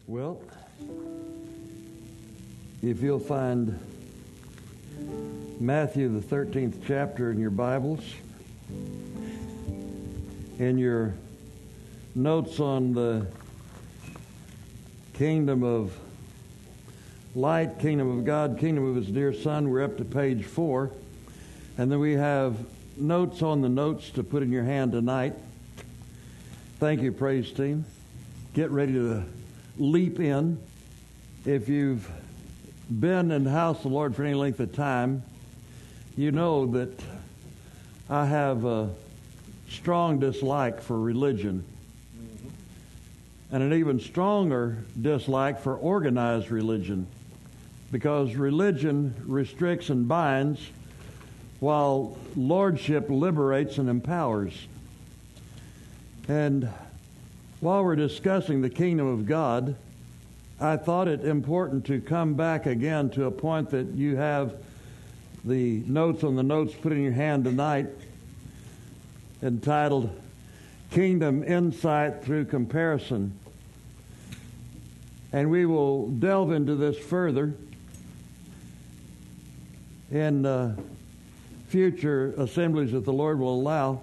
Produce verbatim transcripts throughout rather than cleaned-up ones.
Well, if you'll find Matthew, the thirteenth chapter in your Bibles, in your notes on the kingdom of light, kingdom of God, kingdom of His dear Son, we're up to page four. And then we have notes on the notes to put in your hand tonight. Thank you, praise team. Get ready to leap in. If you've been in the house of the Lord for any length of time, you know that I have a strong dislike for religion, and an even stronger dislike for organized religion, because religion restricts and binds while lordship liberates and empowers. And while we're discussing the kingdom of God, I thought it important to come back again to a point that you have the notes on the notes put in your hand tonight, entitled Kingdom Insight Through Comparison. And we will delve into this further in uh, future assemblies that the Lord will allow.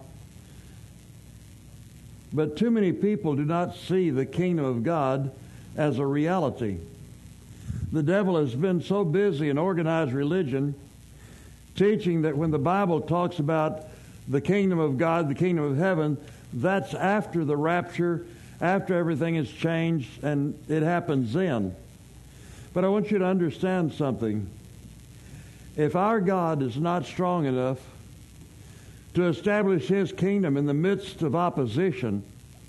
But too many people do not see the kingdom of God as a reality. The devil has been so busy in organized religion, teaching that when the Bible talks about the kingdom of God, the kingdom of heaven, that's after the rapture, after everything is changed, and it happens then. But I want you to understand something. If our God is not strong enough to establish His kingdom in the midst of opposition,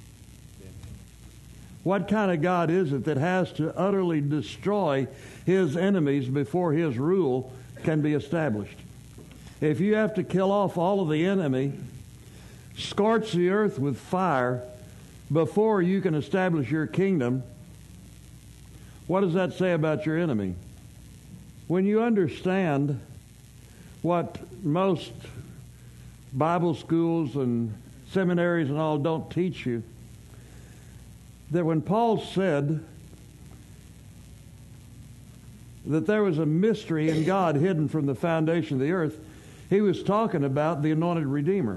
what kind of God is it that has to utterly destroy His enemies before His rule can be established? If you have to kill off all of the enemy, scorch the earth with fire before you can establish your kingdom, what does that say about your enemy? When you understand what most Bible schools and seminaries and all don't teach you, that when Paul said that there was a mystery in God hidden from the foundation of the earth, he was talking about the anointed Redeemer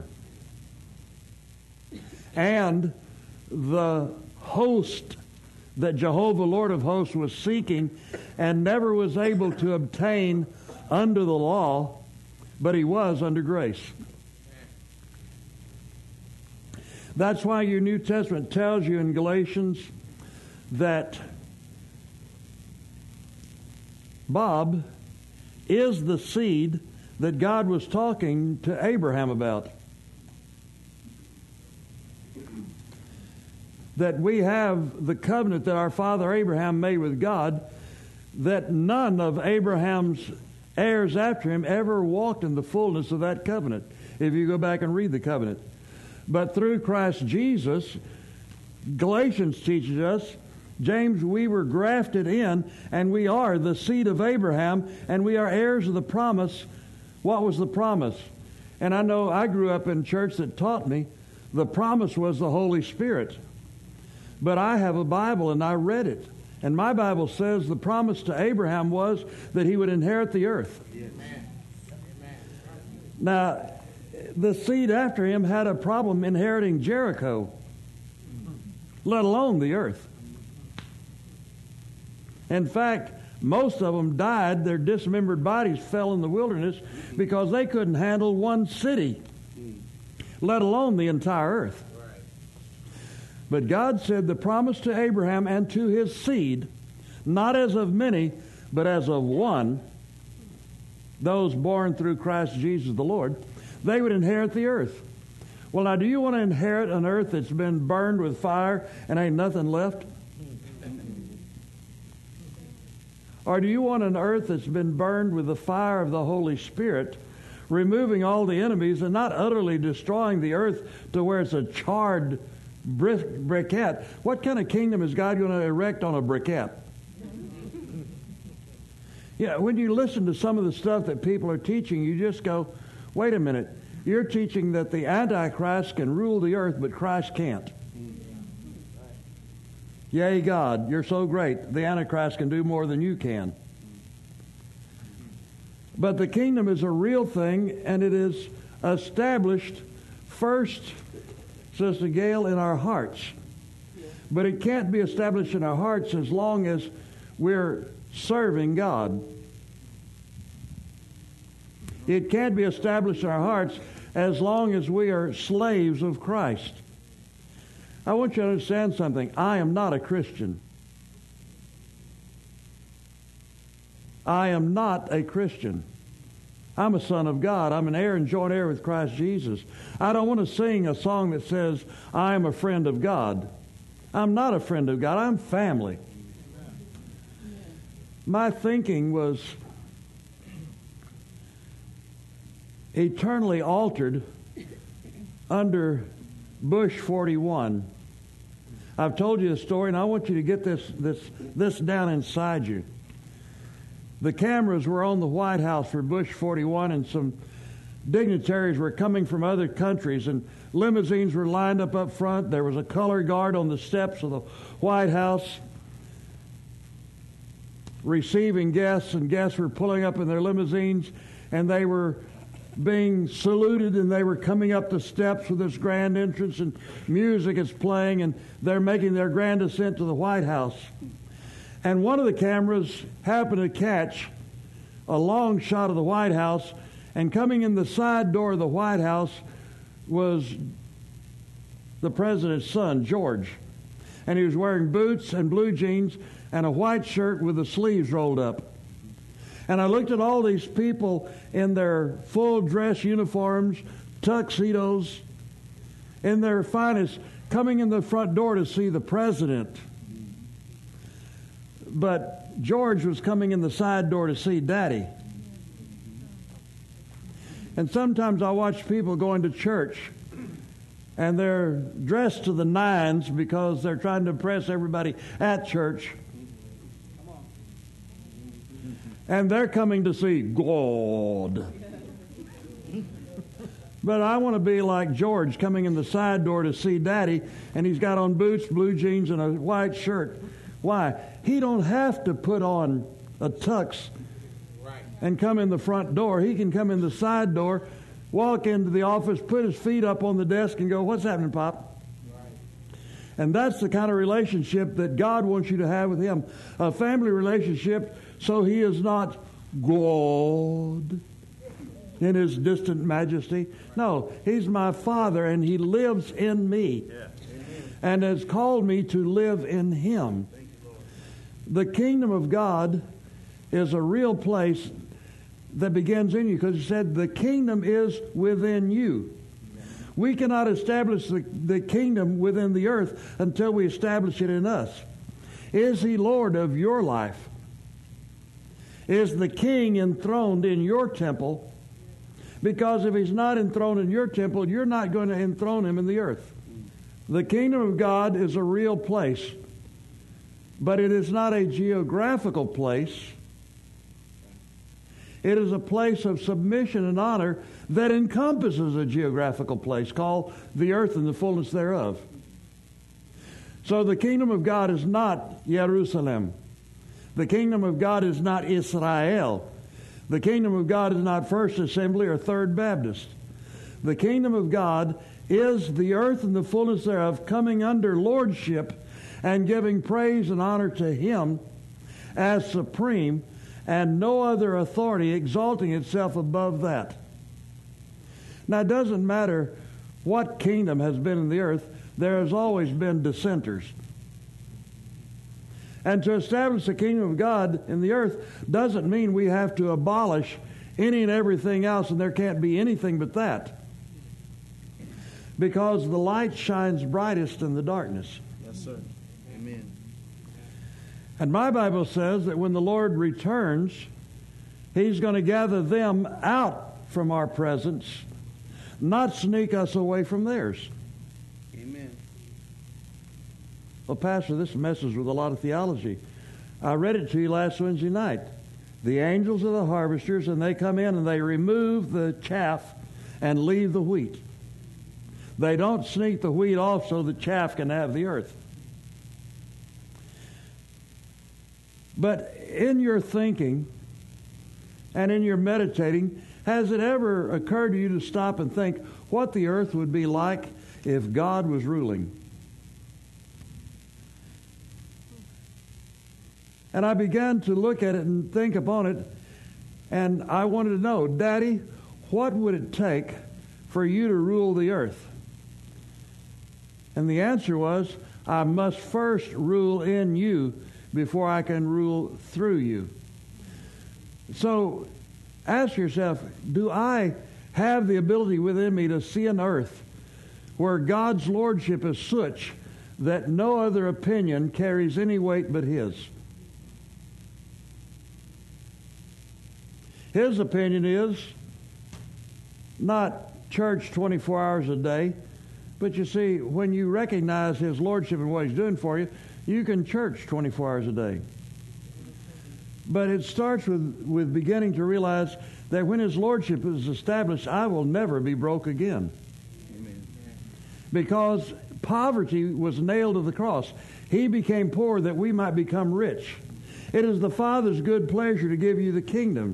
and the host that Jehovah, Lord of hosts, was seeking and never was able to obtain under the law, but he was under grace. That's why your New Testament tells you in Galatians that Bob is the seed that God was talking to Abraham about. That we have the covenant that our father Abraham made with God, that none of Abraham's heirs after him ever walked in the fullness of that covenant, if you go back and read the covenant. But through Christ Jesus, Galatians teaches us, James, we were grafted in, and we are the seed of Abraham, and we are heirs of the promise. What was the promise? And I know I grew up in church that taught me the promise was the Holy Spirit. But I have a Bible, and I read it. And my Bible says the promise to Abraham was that he would inherit the earth. Amen. Now, the seed after him had a problem inheriting Jericho, let alone the earth. In fact, most of them died. Their dismembered bodies fell in the wilderness because they couldn't handle one city, let alone the entire earth. But God said the promise to Abraham and to his seed, not as of many, but as of one, those born through Christ Jesus the Lord, they would inherit the earth. Well, now, do you want to inherit an earth that's been burned with fire and ain't nothing left? Or do you want an earth that's been burned with the fire of the Holy Spirit, removing all the enemies and not utterly destroying the earth to where it's a charred brick- briquette? What kind of kingdom is God going to erect on a briquette? Yeah, when you listen to some of the stuff that people are teaching, you just go, wait a minute, you're teaching that the Antichrist can rule the earth, but Christ can't. Yea, God, you're so great. The Antichrist can do more than you can. But the kingdom is a real thing, and it is established first, Sister Gail, in our hearts. But it can't be established in our hearts as long as we're serving God. It can't be established in our hearts as long as we are slaves of Christ. I want you to understand something. I am not a Christian. I am not a Christian. I'm a son of God. I'm an heir and joint heir with Christ Jesus. I don't want to sing a song that says, I am a friend of God. I'm not a friend of God. I'm family. My thinking was eternally altered under Bush forty-one. I've told you the story, and I want you to get this, this, this down inside you. The cameras were on the White House for Bush forty-one, and some dignitaries were coming from other countries, and limousines were lined up up front. There was a color guard on the steps of the White House receiving guests, and guests were pulling up in their limousines, and they were being saluted, and they were coming up the steps with this grand entrance, and music is playing, and they're making their grand ascent to the White House. And one of the cameras happened to catch a long shot of the White House, and coming in the side door of the White House was the president's son, George. And he was wearing boots and blue jeans and a white shirt with the sleeves rolled up. And I looked at all these people in their full dress uniforms, tuxedos, in their finest, coming in the front door to see the president. But George was coming in the side door to see Daddy. And sometimes I watch people going to church, and they're dressed to the nines because they're trying to impress everybody at church. And they're coming to see God. But I want to be like George, coming in the side door to see Daddy, and he's got on boots, blue jeans, and a white shirt. Why? He don't have to put on a tux and come in the front door. He can come in the side door, walk into the office, put his feet up on the desk, and go, "What's happening, Pop?" Right. And that's the kind of relationship that God wants you to have with Him. A family relationship, so He is not God in His distant majesty. No, He's my Father, and He lives in me. Yeah. And has called me to live in Him. Thank you, Lord. The kingdom of God is a real place that begins in you, because He said the kingdom is within you. Amen. We cannot establish the, the kingdom within the earth until we establish it in us. Is He Lord of your life? Is the King enthroned in your temple? Because if He's not enthroned in your temple, you're not going to enthrone Him in the earth. The kingdom of God is a real place, but it is not a geographical place. It is a place of submission and honor that encompasses a geographical place called the earth and the fullness thereof. So the kingdom of God is not Jerusalem. The kingdom of God is not Israel. The kingdom of God is not First Assembly or Third Baptist. The kingdom of God is the earth and the fullness thereof coming under lordship and giving praise and honor to Him as supreme, and no other authority exalting itself above that. Now, it doesn't matter what kingdom has been in the earth, there has always been dissenters. And to establish the kingdom of God in the earth doesn't mean we have to abolish any and everything else, and there can't be anything but that. Because the light shines brightest in the darkness. Yes, sir. Amen. And my Bible says that when the Lord returns, He's going to gather them out from our presence, not sneak us away from theirs. Amen. Well, Pastor, this messes with a lot of theology. I read it to you last Wednesday night. The angels are the harvesters, and they come in and they remove the chaff and leave the wheat. They don't sneak the wheat off so the chaff can have the earth. But in your thinking and in your meditating, has it ever occurred to you to stop and think what the earth would be like if God was ruling? And I began to look at it and think upon it, and I wanted to know, Daddy, what would it take for you to rule the earth? And the answer was, I must first rule in you before I can rule through you. So ask yourself, do I have the ability within me to see an earth where God's lordship is such that no other opinion carries any weight but His? His opinion is not church twenty-four hours a day, but you see, when you recognize His lordship and what He's doing for you, you can church twenty-four hours a day. But it starts with, with beginning to realize that when His lordship is established, I will never be broke again. Amen. Because poverty was nailed to the cross. He became poor that we might become rich. It is the Father's good pleasure to give you the kingdom.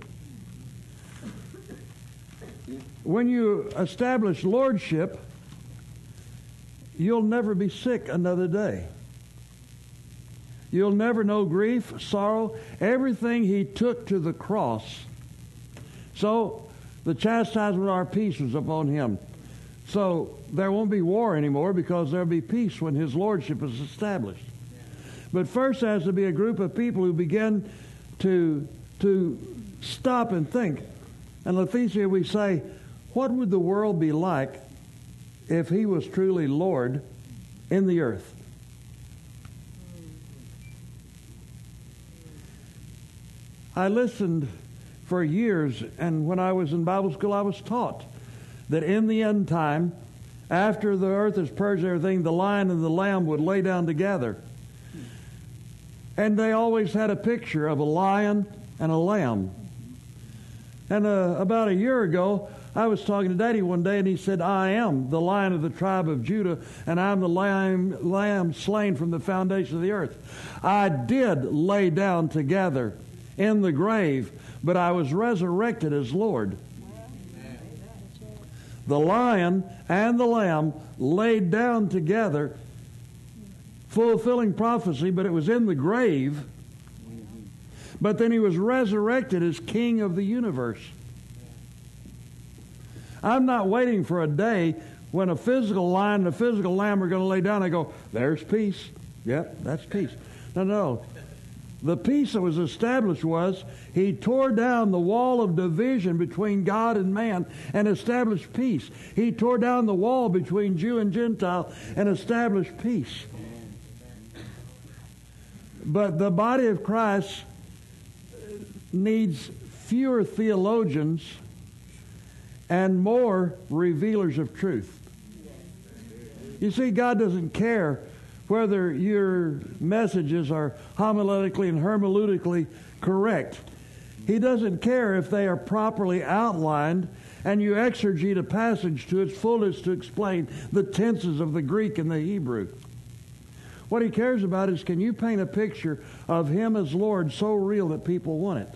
When you establish lordship, you'll never be sick another day. You'll never know grief, sorrow, everything He took to the cross. So the chastisement of our peace was upon Him. So there won't be war anymore because there'll be peace when His lordship is established. But first there has to be a group of people who begin to, to stop and think. And Leticia, we say, what would the world be like if He was truly Lord in the earth? I listened for years, and when I was in Bible school, I was taught that in the end time, after the earth is purged and everything, the lion and the lamb would lay down together. And they always had a picture of a lion and a lamb. And uh, about a year ago, I was talking to Daddy one day, and he said, I am the Lion of the tribe of Judah, and I'm the lamb, lamb slain from the foundation of the earth. I did lay down together in the grave, but I was resurrected as Lord. The lion and the lamb laid down together, fulfilling prophecy, but it was in the grave. But then He was resurrected as King of the universe. I'm not waiting for a day when a physical lion and a physical lamb are going to lay down and go, there's peace. Yep, that's peace. No, no. The peace that was established was He tore down the wall of division between God and man and established peace. He tore down the wall between Jew and Gentile and established peace. But the body of Christ needs fewer theologians and more revealers of truth. You see, God doesn't care whether your messages are homiletically and hermeneutically correct. He doesn't care if they are properly outlined and you exegete a passage to its fullness to explain the tenses of the Greek and the Hebrew. What He cares about is, can you paint a picture of Him as Lord so real that people want it?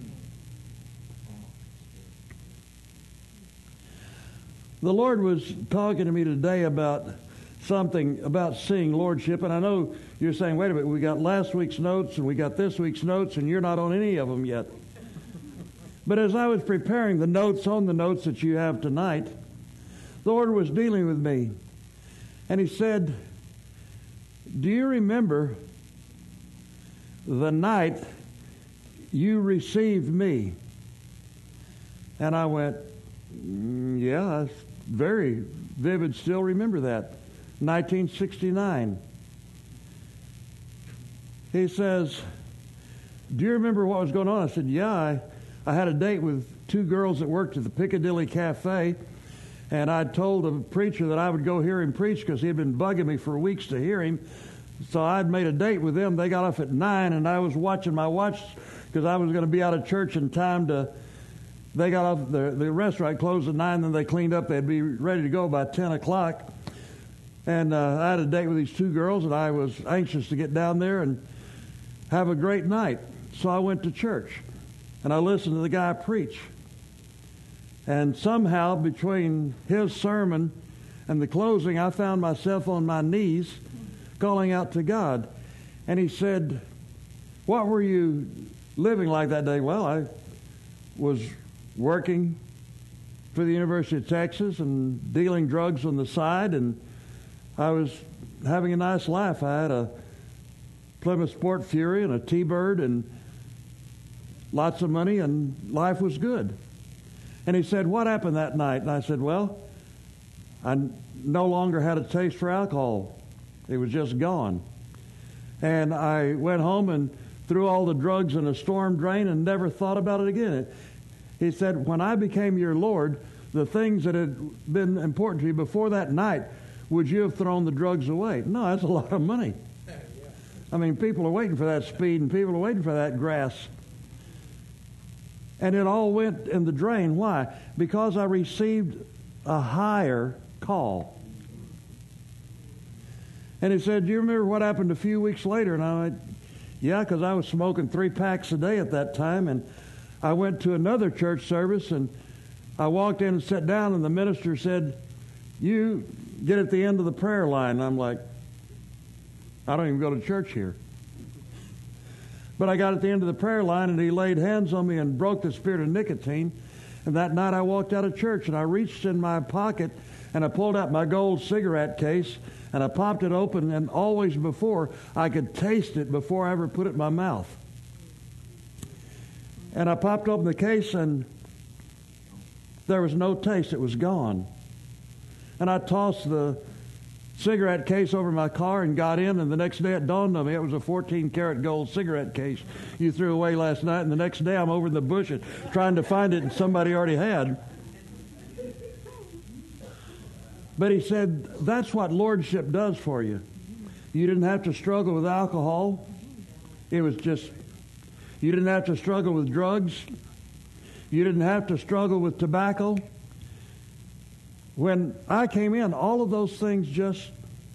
The Lord was talking to me today about something about seeing lordship, and I know you're saying, wait a minute, we got last week's notes and we got this week's notes and you're not on any of them yet. But as I was preparing the notes on the notes that you have tonight, the Lord was dealing with me, and He said, do you remember the night you received me? And I went, mm, yeah, I very vivid, still remember that. nineteen sixty-nine. He says, do you remember what was going on? I said, yeah, I, I had a date with two girls that worked at the Piccadilly Cafe, and I told the preacher that I would go hear him preach because he had been bugging me for weeks to hear him. So I'd made a date with them. They got off at nine, and I was watching my watch because I was going to be out of church in time to... They got off, the, the restaurant closed at nine, then they cleaned up. They'd be ready to go by ten o'clock. And uh, I had a date with these two girls, and I was anxious to get down there. And have a great night. So I went to church, and I listened to the guy preach. And somehow, between his sermon and the closing, I found myself on my knees calling out to God. And he said, "What were you living like that day?" Well, I was working for the University of Texas and dealing drugs on the side, and I was having a nice life. I had a Plymouth Sport Fury and a T-Bird and lots of money, and life was good. And he said, "What happened that night?" And I said, "Well, I no longer had a taste for alcohol. It was just gone. And I went home and threw all the drugs in a storm drain and never thought about it again." He said, "When I became your Lord, the things that had been important to you before that night, would you have thrown the drugs away?" No, that's a lot of money. I mean, people are waiting for that speed, and people are waiting for that grass. And it all went in the drain. Why? Because I received a higher call. And he said, "Do you remember what happened a few weeks later?" And I went, "Yeah, because I was smoking three packs a day at that time." And I went to another church service, and I walked in and sat down, and the minister said, "You get at the end of the prayer line." And I'm like, I don't even go to church here. But I got at the end of the prayer line, and he laid hands on me and broke the spirit of nicotine. And that night I walked out of church, and I reached in my pocket, and I pulled out my gold cigarette case, and I popped it open, and always before, I could taste it before I ever put it in my mouth. And I popped open the case, and there was no taste. It was gone. And I tossed the cigarette case over my car and got in, and the next day it dawned on me it was a fourteen karat gold cigarette case you threw away last night, and the next day I'm over in the bushes trying to find it, and somebody already had. But he said, that's what lordship does for you. You didn't have to struggle with alcohol. It was just, you didn't have to struggle with drugs. You didn't have to struggle with tobacco. When I came in, all of those things just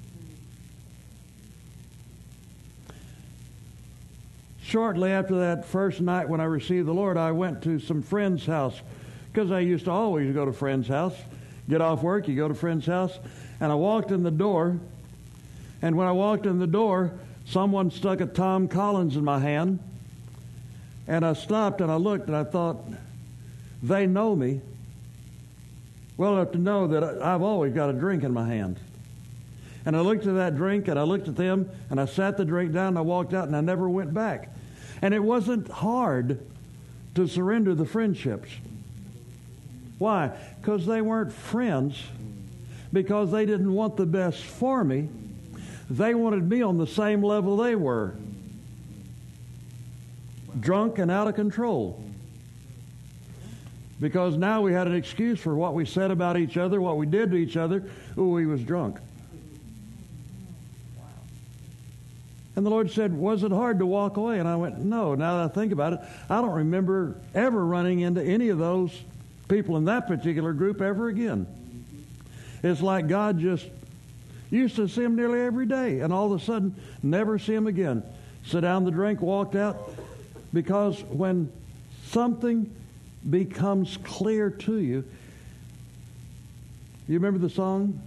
shortly after that first night when I received the Lord, I went to some friend's house, because I used to always go to friend's house. Get off work, you go to friend's house, and I walked in the door, and when I walked in the door, someone stuck a Tom Collins in my hand, and I stopped and I looked and I thought, they know me well enough to know that I've always got a drink in my hand. And I looked at that drink, and I looked at them, and I sat the drink down, and I walked out, and I never went back. And it wasn't hard to surrender the friendships. Why? Because they weren't friends, because they didn't want the best for me. They wanted me on the same level they were. Drunk and out of control. Because now we had an excuse for what we said about each other, what we did to each other. Ooh, he was drunk. And the Lord said, was it hard to walk away? And I went, no. Now that I think about it, I don't remember ever running into any of those people in that particular group ever again. It's like God just used to see them nearly every day, and all of a sudden, never see them again. Sit down the drink, walked out. Because when something becomes clear to you, you remember the song?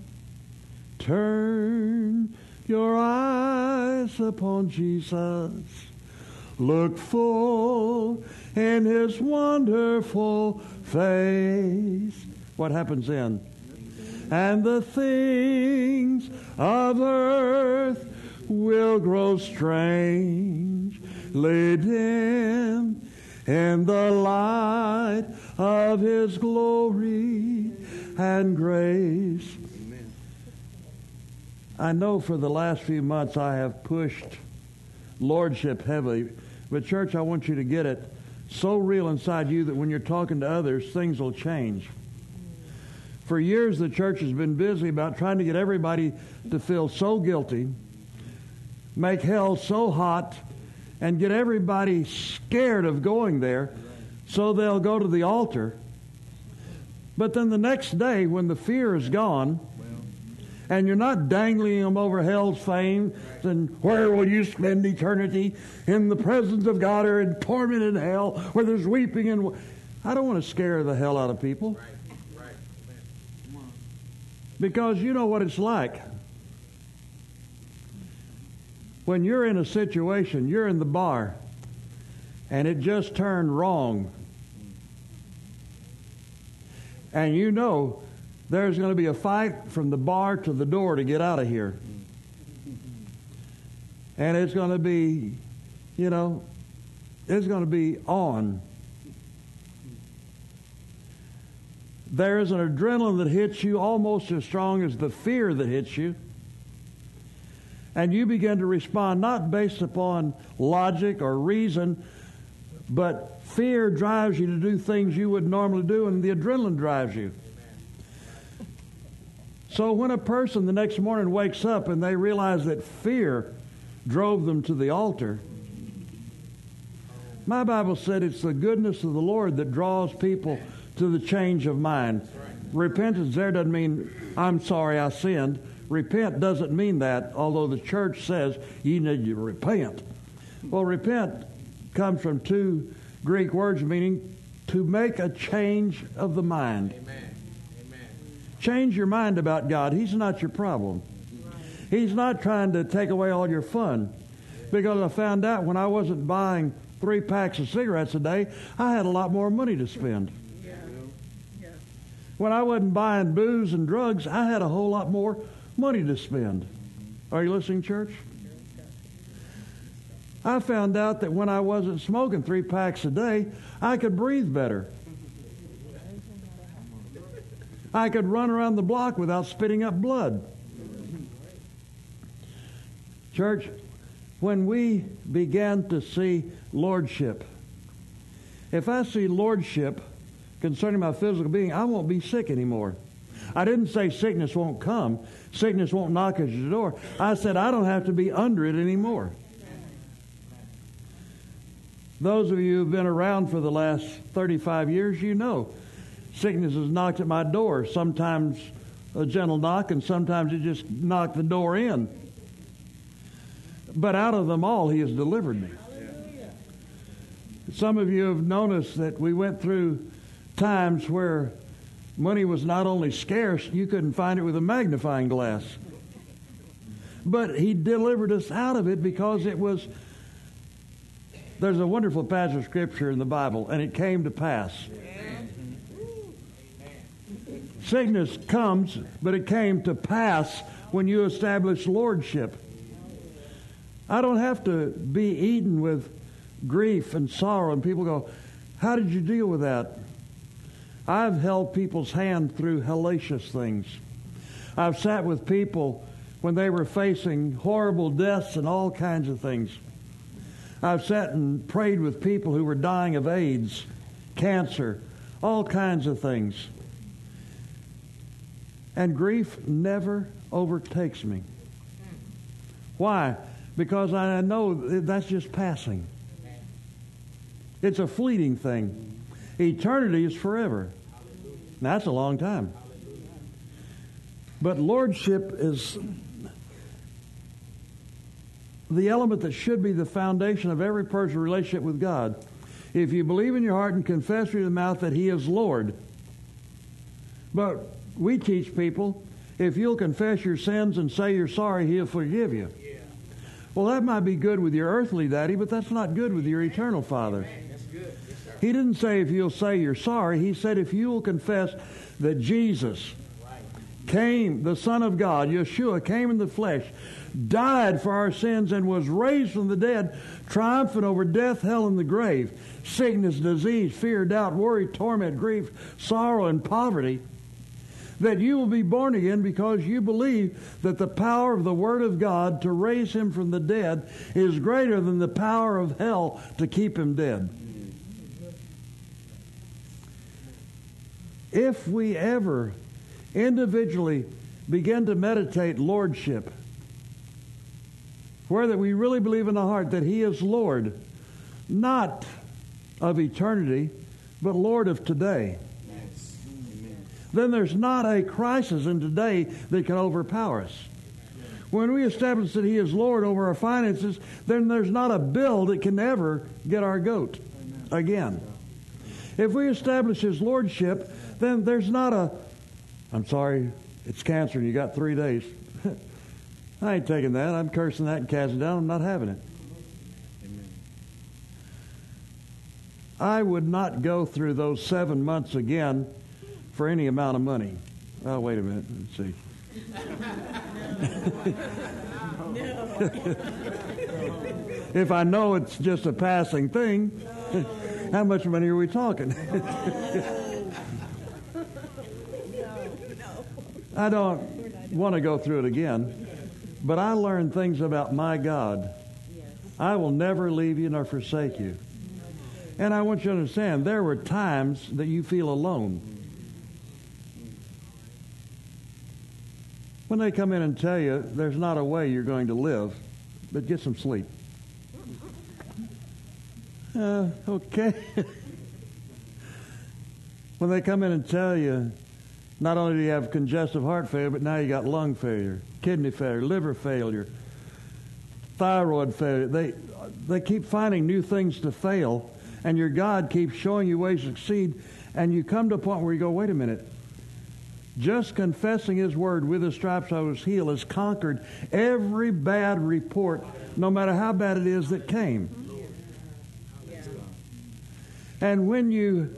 Turn your eyes upon Jesus. Look full in his wonderful face. What happens then? And the things of earth will grow strange, dim in the light of his glory and grace. Amen. I know for the last few months I have pushed lordship heavily, but church, I want you to get it so real inside you that when you're talking to others, things will change. For years, the church has been busy about trying to get everybody to feel so guilty, make hell so hot, and get everybody scared of going there, so they'll go to the altar. But then the next day, when the fear is gone, And you're not dangling them over hell's flames and where will you spend eternity? In the presence of God or in torment in hell where there's weeping and... I don't want to scare the hell out of people. Right, right. Come on. Because you know what it's like. When you're in a situation, you're in the bar, and it just turned wrong. And you know there's going to be a fight from the bar to the door to get out of here. And it's going to be, you know, it's going to be on. There's an adrenaline that hits you almost as strong as the fear that hits you. And you begin to respond not based upon logic or reason, but fear drives you to do things you would normally do, and the adrenaline drives you. So when a person the next morning wakes up and they realize that fear drove them to the altar, my Bible said it's the goodness of the Lord that draws people to the change of mind. Repentance there doesn't mean, I'm sorry I sinned. Repent doesn't mean that, although the church says you need to repent. Well, repent comes from two Greek words meaning to make a change of the mind. Amen. Amen. Change your mind about God. He's not your problem. He's not trying to take away all your fun. Because I found out when I wasn't buying three packs of cigarettes a day, I had a lot more money to spend. Yeah. Yeah. When I wasn't buying booze and drugs, I had a whole lot more money to spend. Are you listening, church? I found out that when I wasn't smoking three packs a day, I could breathe better. I could run around the block without spitting up blood. Church, when we began to see lordship, if I see lordship concerning my physical being, I won't be sick anymore. I didn't say sickness won't come. Sickness won't knock at your door. I said I don't have to be under it anymore. Those of you who've been around for the last thirty-five years, you know sickness has knocked at my door. Sometimes a gentle knock, and sometimes it just knocked the door in. But out of them all, He has delivered me. Some of you have noticed that we went through times where money was not only scarce, you couldn't find it with a magnifying glass. But He delivered us out of it because it was... There's a wonderful passage of Scripture in the Bible, and it came to pass. Amen. Sickness comes, but it came to pass when you establish lordship. I don't have to be eaten with grief and sorrow, and people go, how did you deal with that? I've held people's hand through hellacious things. I've sat with people when they were facing horrible deaths and all kinds of things. I've sat and prayed with people who were dying of AIDS, cancer, all kinds of things. And grief never overtakes me. Why? Because I know that's just passing. It's a fleeting thing. Eternity is forever. Now, that's a long time. But lordship is the element that should be the foundation of every person's relationship with God. If you believe in your heart and confess with your mouth that He is Lord. But we teach people, if you'll confess your sins and say you're sorry, He'll forgive you. Yeah. Well, that might be good with your earthly daddy, but that's not good with your eternal Father. That's good. Yes, sir. He didn't say if you'll say you're sorry. He said if you will confess that Jesus came, the Son of God, Yeshua, came in the flesh, died for our sins, and was raised from the dead, triumphant over death, hell, and the grave, sickness, disease, fear, doubt, worry, torment, grief, sorrow, and poverty, that you will be born again because you believe that the power of the Word of God to raise Him from the dead is greater than the power of hell to keep Him dead. If we ever individually begin to meditate lordship, where that we really believe in the heart that He is Lord, not of eternity, but Lord of today. then there's not a crisis in today that can overpower us. When we establish that He is Lord over our finances, then there's not a bill that can ever get our goat again. If we establish His Lordship, then there's not a, I'm sorry, it's cancer and you got three days. I ain't taking that. I'm cursing that and casting it down. I'm not having it. Amen. I would not go through those seven months again for any amount of money. Oh, wait a minute. Let's see. If I know it's just a passing thing, how much money are we talking? I don't want to go through it again, but I learned things about my God. I will never leave you nor forsake you. And I want you to understand, there were times that you feel alone. When they come in and tell you there's not a way you're going to live, but get some sleep. Uh, okay. When they come in and tell you, not only do you have congestive heart failure, but now you got lung failure, kidney failure, liver failure, thyroid failure. They, they keep finding new things to fail, and your God keeps showing you ways to succeed, and you come to a point where you go, wait a minute. Just confessing His word, with His stripes I was healed, has conquered every bad report, no matter how bad it is, that came. Yeah. And when you,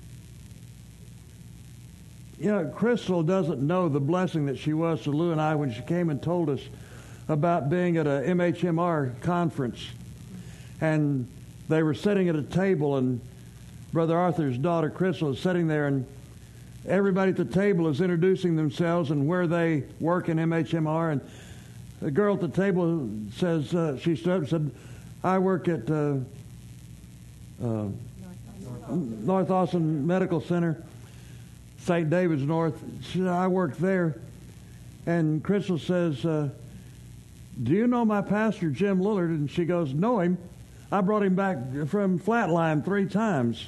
you know, Crystal doesn't know the blessing that she was to Lou and I when she came and told us about being at a M H M R conference. And they were sitting at a table, and Brother Arthur's daughter, Crystal, is sitting there, and everybody at the table is introducing themselves and where they work in M H M R. And the girl at the table says, uh, she stood up and said, I work at uh, uh, North Austin Medical Center, Saint David's North. She said, I work there. And Crystal says, uh, do you know my pastor, Jim Lillard? And she goes, know him. I brought him back from Flatline three times.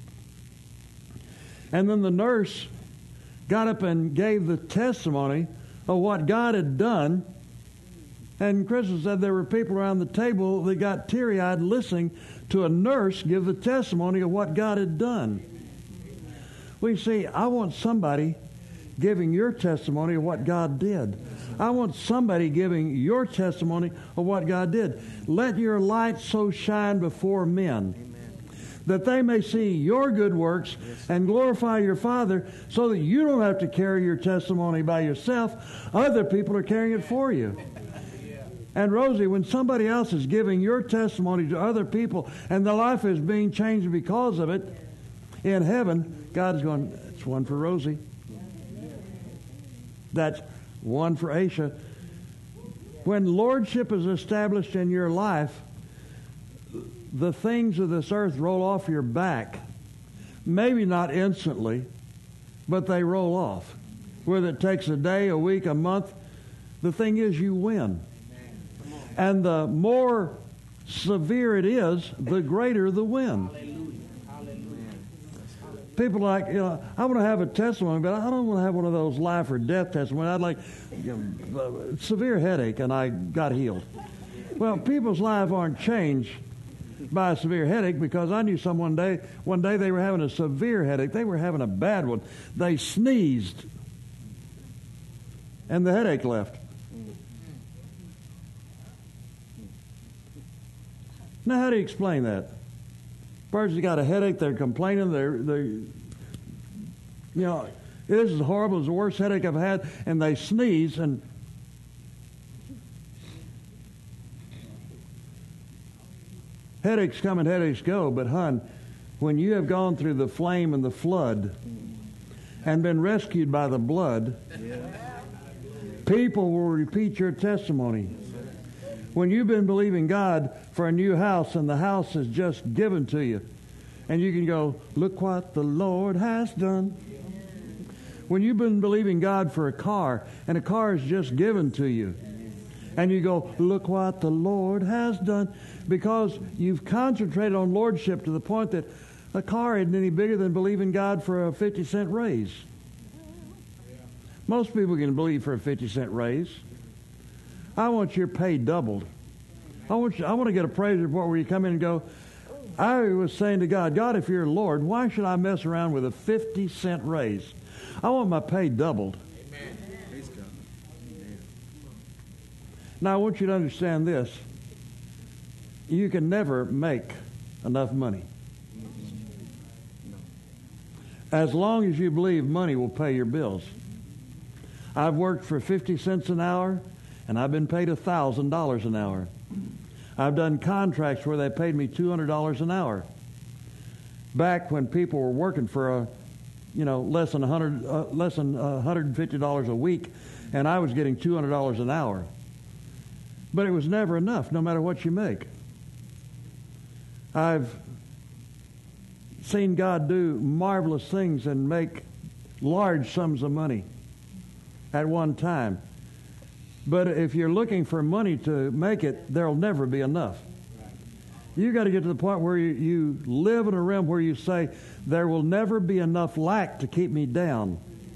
And then the nurse got up and gave the testimony of what God had done. And Crystal said there were people around the table that got teary-eyed listening to a nurse give the testimony of what God had done. Well, you see, I want somebody giving your testimony of what God did. I want somebody giving your testimony of what God did. Let your light so shine before men that they may see your good works and glorify your Father, so that you don't have to carry your testimony by yourself. Other people are carrying it for you. And Rosie, when somebody else is giving your testimony to other people and their life is being changed because of it, in heaven, God is going, that's one for Rosie. That's one for Aisha. When lordship is established in your life, the things of this earth roll off your back. Maybe not instantly, but they roll off. Whether it takes a day, a week, a month, the thing is you win. And the more severe it is, the greater the win. People are like, you know, I want to have a testimony, but I don't want to have one of those life or death testimonies. I'd like, you know, severe headache, and I got healed. Well, people's lives aren't changed by a severe headache, because I knew someone day one day they were having a severe headache. They were having a bad one. They sneezed, and the headache left. Now, how do you explain that? Person's got a headache. They're complaining. They're, they're, you know, this is horrible. It's the worst headache I've had, and they sneeze, and headaches come and headaches go, but hon, when you have gone through the flame and the flood and been rescued by the blood, yeah. people will repeat your testimony. When you've been believing God for a new house and the house is just given to you, and you can go, look what the Lord has done. When you've been believing God for a car and a car is just given to you, and you go, look what the Lord has done, because you've concentrated on lordship to the point that a car isn't any bigger than believing God for a fifty cent raise. Most people can believe for a fifty cent raise. I want your pay doubled. I want you, I want to get a praise report where you come in and go, I was saying to God, God, if you're Lord, why should I mess around with a fifty cent raise? I want my pay doubled. Amen. Praise God. Amen. Now, I want you to understand this. You can never make enough money. As long as you believe money will pay your bills. I've worked for fifty cents an hour, and I've been paid one thousand dollars an hour. I've done contracts where they paid me two hundred dollars an hour. Back when people were working for a, you know, less than one hundred, uh, less than uh, one hundred fifty dollars a week, and I was getting two hundred dollars an hour. But it was never enough, no matter what you make. I've seen God do marvelous things and make large sums of money at one time. But if you're looking for money to make it, there'll never be enough. You got to get to the point where you, you live in a realm where you say, there will never be enough lack to keep me down.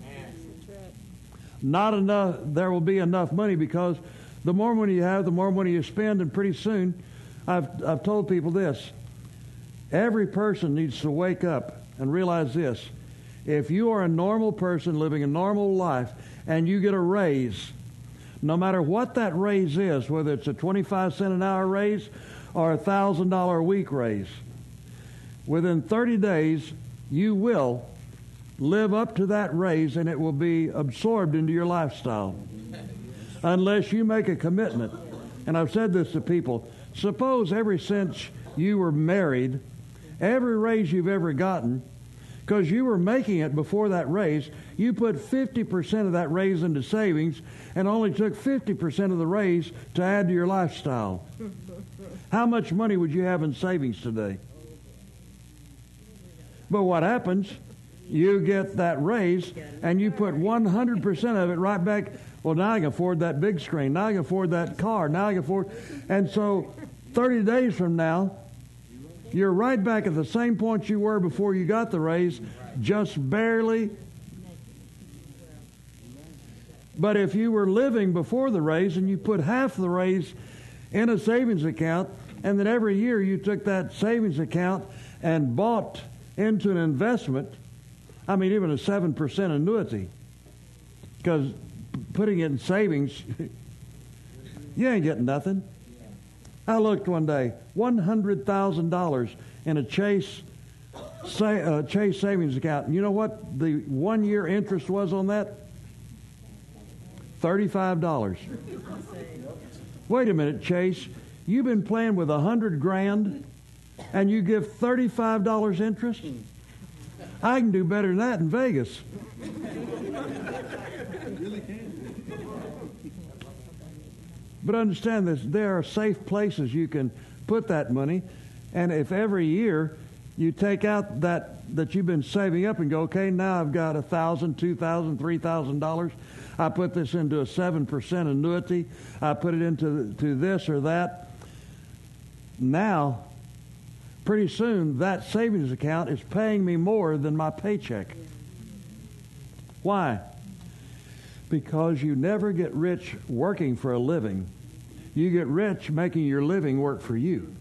Not enough, there will be enough money, because the more money you have, the more money you spend, and pretty soon, I've, I've told people this, every person needs to wake up and realize this. If you are a normal person living a normal life and you get a raise, no matter what that raise is, whether it's a twenty-five cent an hour raise or a one thousand dollars a week raise, within thirty days, you will live up to that raise, and it will be absorbed into your lifestyle. Unless you make a commitment. And I've said this to people. Suppose ever since you were married, every raise you've ever gotten, because you were making it before that raise, you put fifty percent of that raise into savings and only took fifty percent of the raise to add to your lifestyle. How much money would you have in savings today? But what happens, you get that raise and you put one hundred percent of it right back. Well, now I can afford that big screen. Now I can afford that car. Now I can afford... And so thirty days from now, you're right back at the same point you were before you got the raise, just barely. But if you were living before the raise and you put half the raise in a savings account, and then every year you took that savings account and bought into an investment, I mean, even a seven percent annuity, because putting it in savings, you ain't getting nothing. I looked one day, one hundred thousand dollars in a Chase sa- uh, Chase savings account. And you know what the one-year interest was on that? thirty-five dollars. Wait a minute, Chase. You've been playing with a hundred grand, and you give thirty-five dollars interest? I can do better than that in Vegas. But understand this, there are safe places you can put that money, and if every year you take out that that you've been saving up and go, okay, now I've got a thousand, two thousand, three thousand dollars. I put this into a seven percent annuity. I put it into to this or that. Now, pretty soon, that savings account is paying me more than my paycheck. Why? Because you never get rich working for a living. You get rich making your living work for you.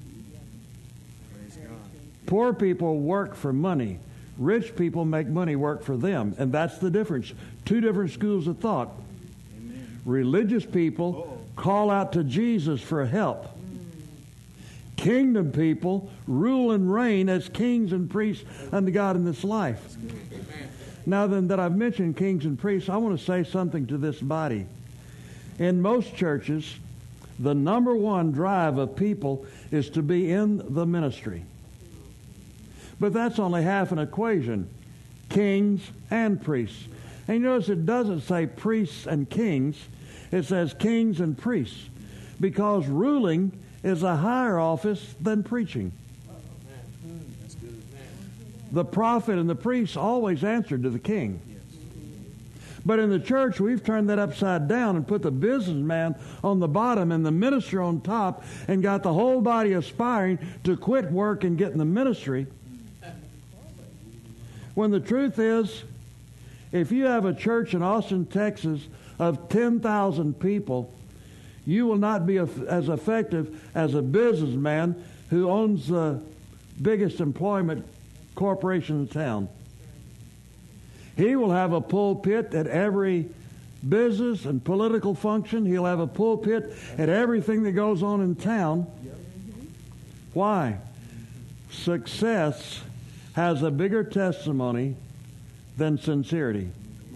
Poor people work for money. Rich people make money work for them. And that's the difference. Two different schools of thought. Amen. Religious people Uh-oh. call out to Jesus for help. Kingdom people rule and reign as kings and priests unto God in this life. Now then that I've mentioned kings and priests, I want to say something to this body. In most churches, the number one drive of people is to be in the ministry. But that's only half an equation. Kings and priests. And you notice it doesn't say priests and kings. It says kings and priests. Because ruling is a higher office than preaching. The prophet and the priest always answered to the king. But in the church, we've turned that upside down and put the businessman on the bottom and the minister on top, and got the whole body aspiring to quit work and get in the ministry. When the truth is, If you have a church in Austin, Texas of ten thousand people, you will not be as effective as a businessman who owns the biggest employment corporation in town. He will have a pulpit at every business and political function. He'll have a pulpit at everything that goes on in town. Why? Success has a bigger testimony than sincerity.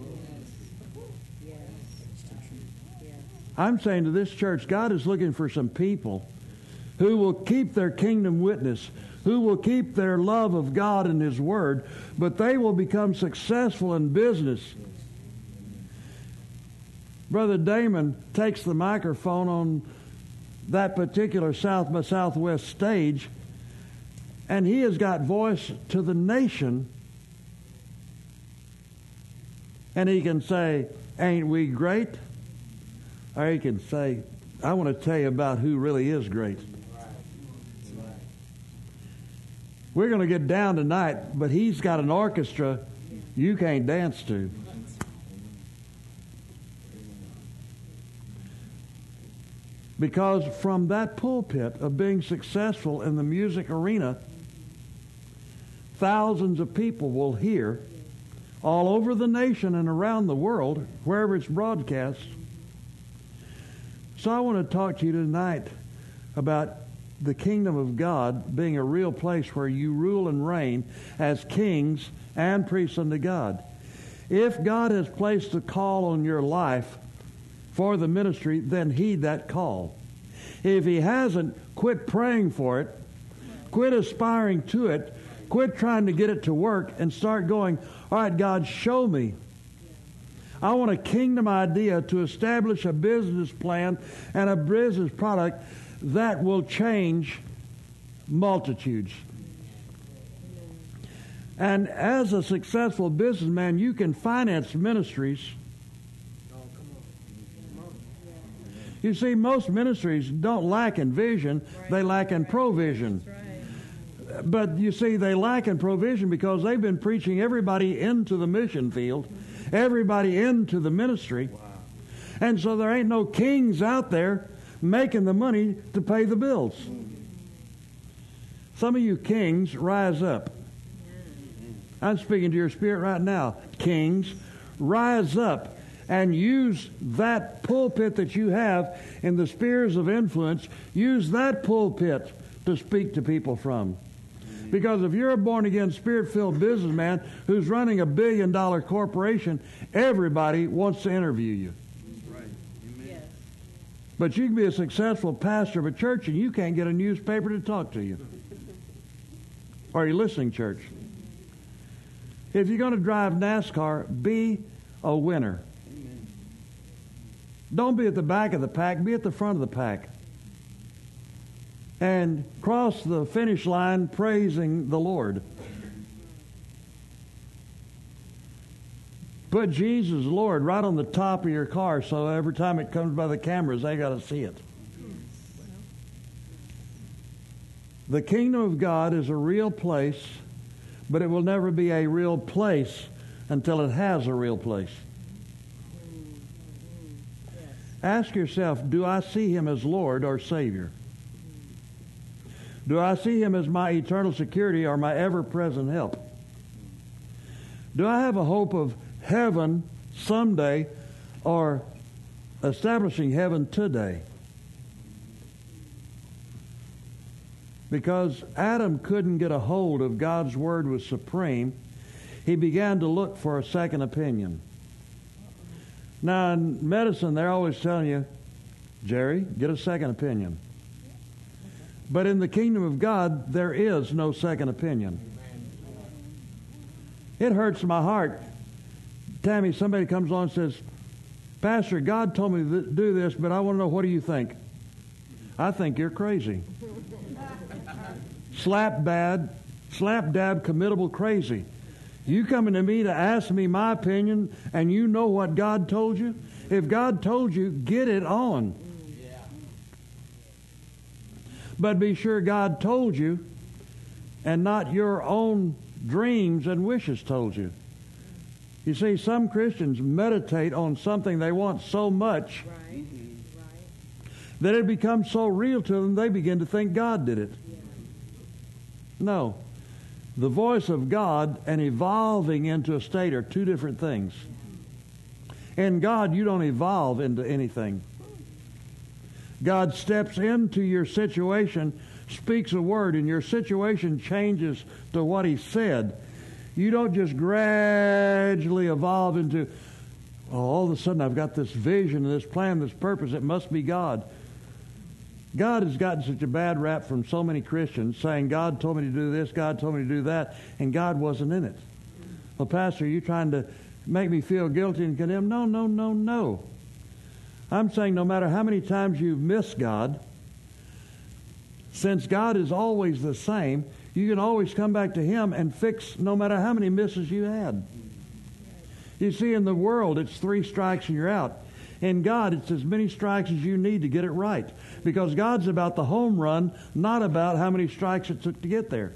I'm saying to this church, God is looking for some people who will keep their kingdom witness, who will keep their love of God and His Word, but they will become successful in business. Brother Damon takes the microphone on that particular South by Southwest stage, and he has got voice to the nation, and he can say, "Ain't we great?" Or he can say, "I want to tell you about who really is great." We're going to get down tonight, but he's got an orchestra you can't dance to. Because from that pulpit of being successful in the music arena, thousands of people will hear all over the nation and around the world, wherever it's broadcast. So I want to talk to you tonight about the kingdom of God being a real place where you rule and reign as kings and priests unto God. If God has placed a call on your life for the ministry, then heed that call. If He hasn't, quit praying for it, quit aspiring to it, quit trying to get it to work, and start going, all right, God, show me. I want a kingdom idea to establish a business plan and a business product that will change multitudes. And as a successful businessman, you can finance ministries. You see, most ministries don't lack in vision, they lack in provision. But you see, they lack in provision because they've been preaching everybody into the mission field, everybody into the ministry. And so there ain't no kings out there making the money to pay the bills. Some of you kings, rise up. I'm speaking to your spirit right now. Kings, rise up and use that pulpit that you have in the spheres of influence. Use that pulpit to speak to people from. Because if you're a born-again, spirit-filled businessman who's running a billion-dollar corporation, everybody wants to interview you. Right. Amen. Yes. But you can be a successful pastor of a church and you can't get a newspaper to talk to you. Are you listening, church? If you're going to drive NASCAR, be a winner. Amen. Don't be at the back of the pack. Be at the front of the pack. And cross the finish line praising the Lord. Put Jesus Lord right on the top of your car so every time it comes by the cameras, they got to see it. The kingdom of God is a real place, but it will never be a real place until it has a real place. Ask yourself, do I see Him as Lord or Savior? Do I see Him as my eternal security or my ever-present help? Do I have a hope of heaven someday or establishing heaven today? Because Adam couldn't get a hold of God's Word was supreme, he began to look for a second opinion. Now, in medicine, they're always telling you, Jerry, get a second opinion. But in the kingdom of God, there is no second opinion. It hurts my heart. Tammy, somebody comes on and says, Pastor, God told me to do this, but I want to know, what do you think? I think you're crazy. Slap bad, slap dab, committable crazy. You coming to me to ask me my opinion, and you know what God told you? If God told you, get it on. But be sure God told you, and not your own dreams and wishes told you. You see, some Christians meditate on something they want so much Right. that it becomes so real to them they begin to think God did it. No. The voice of God and evolving into a state are two different things. In God, you don't evolve into anything. God steps into your situation, speaks a word, and your situation changes to what He said. You don't just gradually evolve into, oh, all of a sudden I've got this vision, this plan, this purpose. It must be God. God has gotten such a bad rap from so many Christians saying, God told me to do this, God told me to do that, and God wasn't in it. Well, Pastor, are you trying to make me feel guilty and condemned? No, no, no, no. I'm saying no matter how many times you've missed God, since God is always the same, you can always come back to Him and fix no matter how many misses you had. You see, in the world, it's three strikes and you're out. In God, it's as many strikes as you need to get it right. Because God's about the home run, not about how many strikes it took to get there.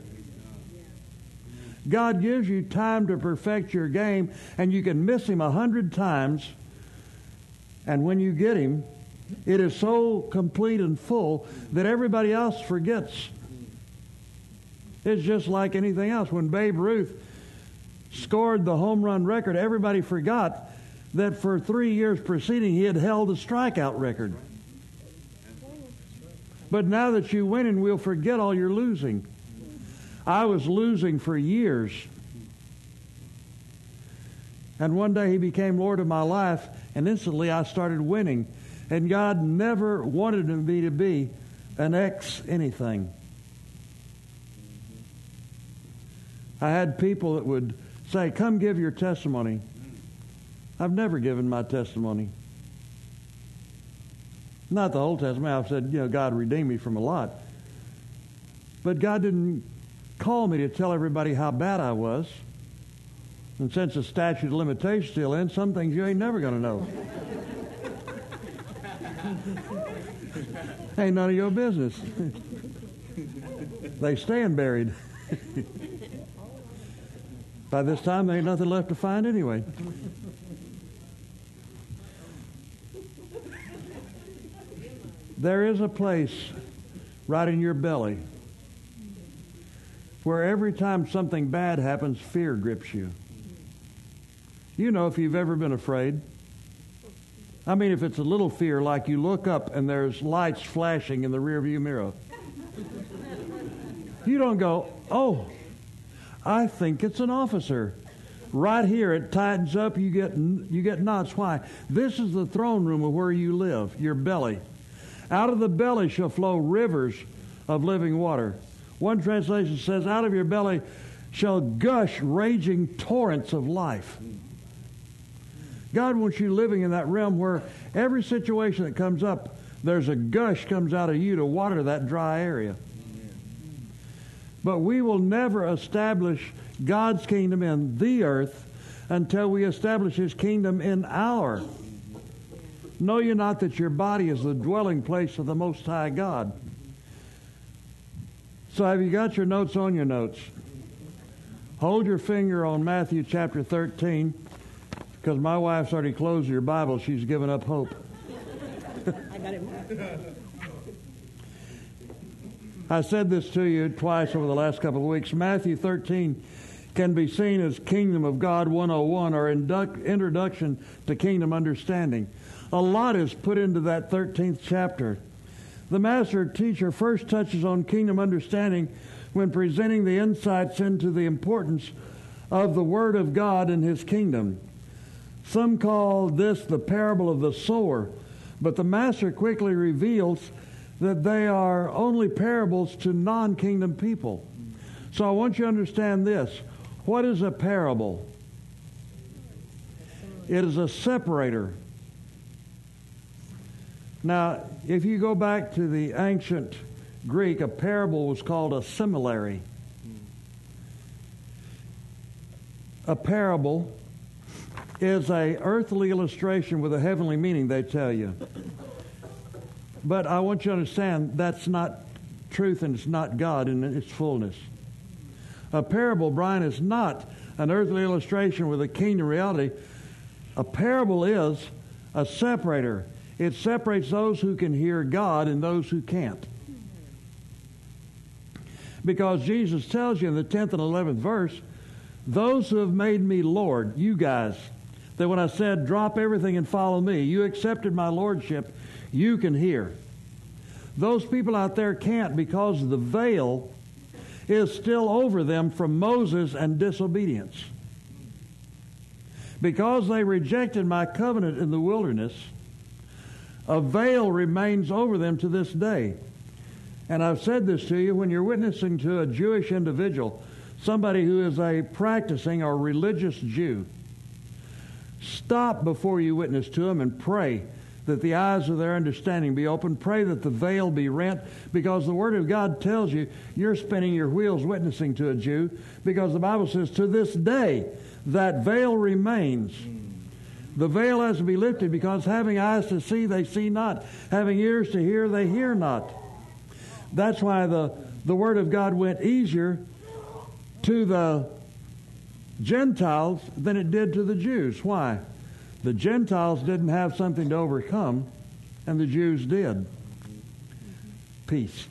God gives you time to perfect your game, and you can miss Him a hundred times, and when you get Him, it is so complete and full that everybody else forgets. It's just like anything else. When Babe Ruth scored the home run record, everybody forgot that for three years preceding he had held the strikeout record. But now that you win, we'll forget all your losing. I was losing for years. And one day He became Lord of my life, and instantly I started winning. And God never wanted me to be an ex anything. I had people that would say, come give your testimony. I've never given my testimony. Not the whole testimony. I've said, you know, God redeemed me from a lot. But God didn't call me to tell everybody how bad I was. And since the statute of limitations still in, some things you ain't never going to know. Ain't none of your business. They stand buried. By this time, there ain't nothing left to find anyway. There is a place right in your belly where every time something bad happens, fear grips you. You know, if you've ever been afraid. I mean, if it's a little fear, like you look up and there's lights flashing in the rearview mirror. You don't go, oh, I think it's an officer. Right here, it tightens up. You get you get knots. Why? This is the throne room of where you live, your belly. Out of the belly shall flow rivers of living water. One translation says, out of your belly shall gush raging torrents of life. God wants you living in that realm where every situation that comes up, there's a gush comes out of you to water that dry area. But we will never establish God's kingdom in the earth until we establish His kingdom in our. Know you not that your body is the dwelling place of the Most High God? So have you got your notes on your notes? Hold your finger on Matthew chapter thirteen, because my wife's already closed your Bible. She's given up hope. I got it marked. I said this to you twice over the last couple of weeks. Matthew thirteen can be seen as Kingdom of God one oh one, or induct, Introduction to Kingdom Understanding. A lot is put into that thirteenth chapter. The master teacher first touches on kingdom understanding when presenting the insights into the importance of the Word of God and His kingdom. Some call this the parable of the sower, but the master quickly reveals that they are only parables to non-kingdom people. So I want you to understand this. What is a parable? It is a separator. Now, if you go back to the ancient Greek, a parable was called a similary. A parable is a earthly illustration with a heavenly meaning, they tell you. But I want you to understand that's not truth, and it's not God in its fullness. A parable, Brian, is not an earthly illustration with a kingdom reality. A parable is a separator. It separates those who can hear God and those who can't. Because Jesus tells you in the tenth and eleventh verse, those who have made me Lord, you guys, that when I said drop everything and follow me, you accepted my lordship, you can hear. Those people out there can't because the veil is still over them from Moses and disobedience. Because they rejected my covenant in the wilderness, a veil remains over them to this day. And I've said this to you, when you're witnessing to a Jewish individual, somebody who is a practicing or religious Jew, stop before you witness to them and pray that the eyes of their understanding be open. Pray that the veil be rent, because the Word of God tells you you're spinning your wheels witnessing to a Jew, because the Bible says to this day that veil remains. The veil has to be lifted, because having eyes to see, they see not. Having ears to hear, they hear not. That's why the, the Word of God went easier to the Gentiles than it did to the Jews. Why? The Gentiles didn't have something to overcome, and the Jews did. Peace.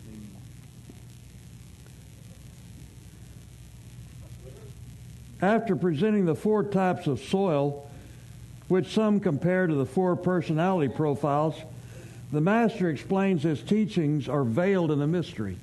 After presenting the four types of soil, which some compare to the four personality profiles, the Master explains his teachings are veiled in a mystery.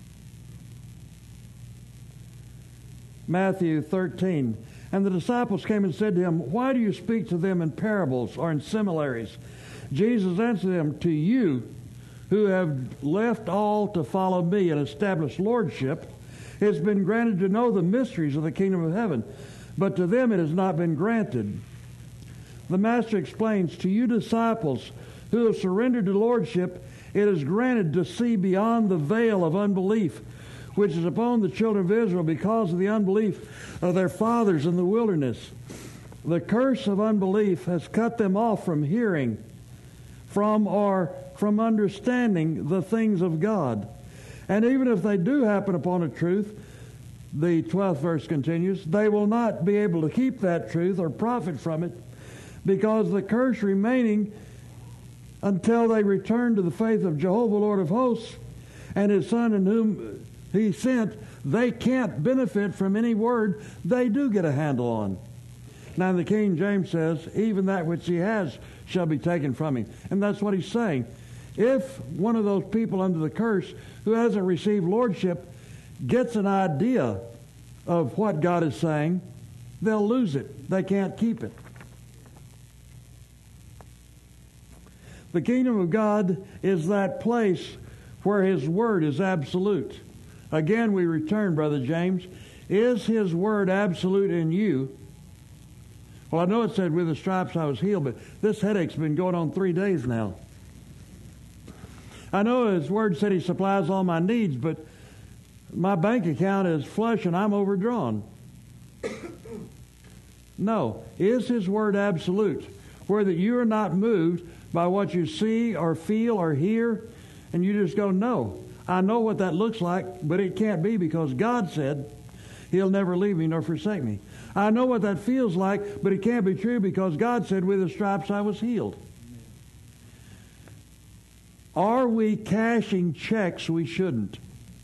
Matthew thirteen, and the disciples came and said to him, why do you speak to them in parables or in similaries? Jesus answered them, to you who have left all to follow me and establish lordship, it has been granted to know the mysteries of the kingdom of heaven, but to them it has not been granted. The Master explains, to you disciples who have surrendered to lordship, it is granted to see beyond the veil of unbelief, which is upon the children of Israel because of the unbelief of their fathers in the wilderness. The curse of unbelief has cut them off from hearing, from or from understanding the things of God. And even if they do happen upon a truth, the twelfth verse continues, they will not be able to keep that truth or profit from it, because the curse remaining until they return to the faith of Jehovah, Lord of hosts, and his Son in whom he sent, they can't benefit from any word they do get a handle on. Now the King James says, even that which he has shall be taken from him. And that's what he's saying. If one of those people under the curse who hasn't received lordship gets an idea of what God is saying, they'll lose it. They can't keep it. The kingdom of God is that place where his word is absolute. Again, we return, Brother James. Is his word absolute in you? Well, I know it said, with the stripes I was healed, but this headache's been going on three days now. I know his word said he supplies all my needs, but my bank account is flush and I'm overdrawn. No. Is his word absolute, where that you are not moved by what you see or feel or hear, and you just go, no, I know what that looks like, but it can't be, because God said he'll never leave me nor forsake me. I know what that feels like, but it can't be true, because God said with his stripes I was healed. Are we cashing checks we shouldn't?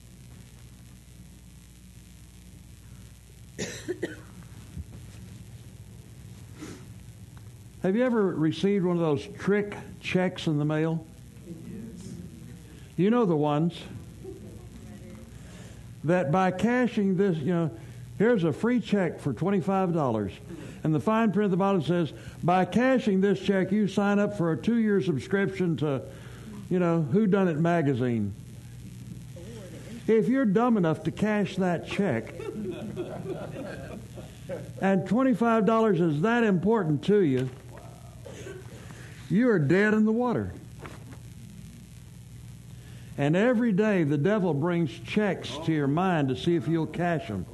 Have you ever received one of those trick checks in the mail? Yes. You know the ones that by cashing this, you know, here's a free check for twenty-five dollars. And the fine print at the bottom says, by cashing this check, you sign up for a two-year subscription to, you know, Whodunit magazine. If you're dumb enough to cash that check, and twenty-five dollars is that important to you, you are dead in the water. And every day the devil brings checks to your mind to see if you'll cash them.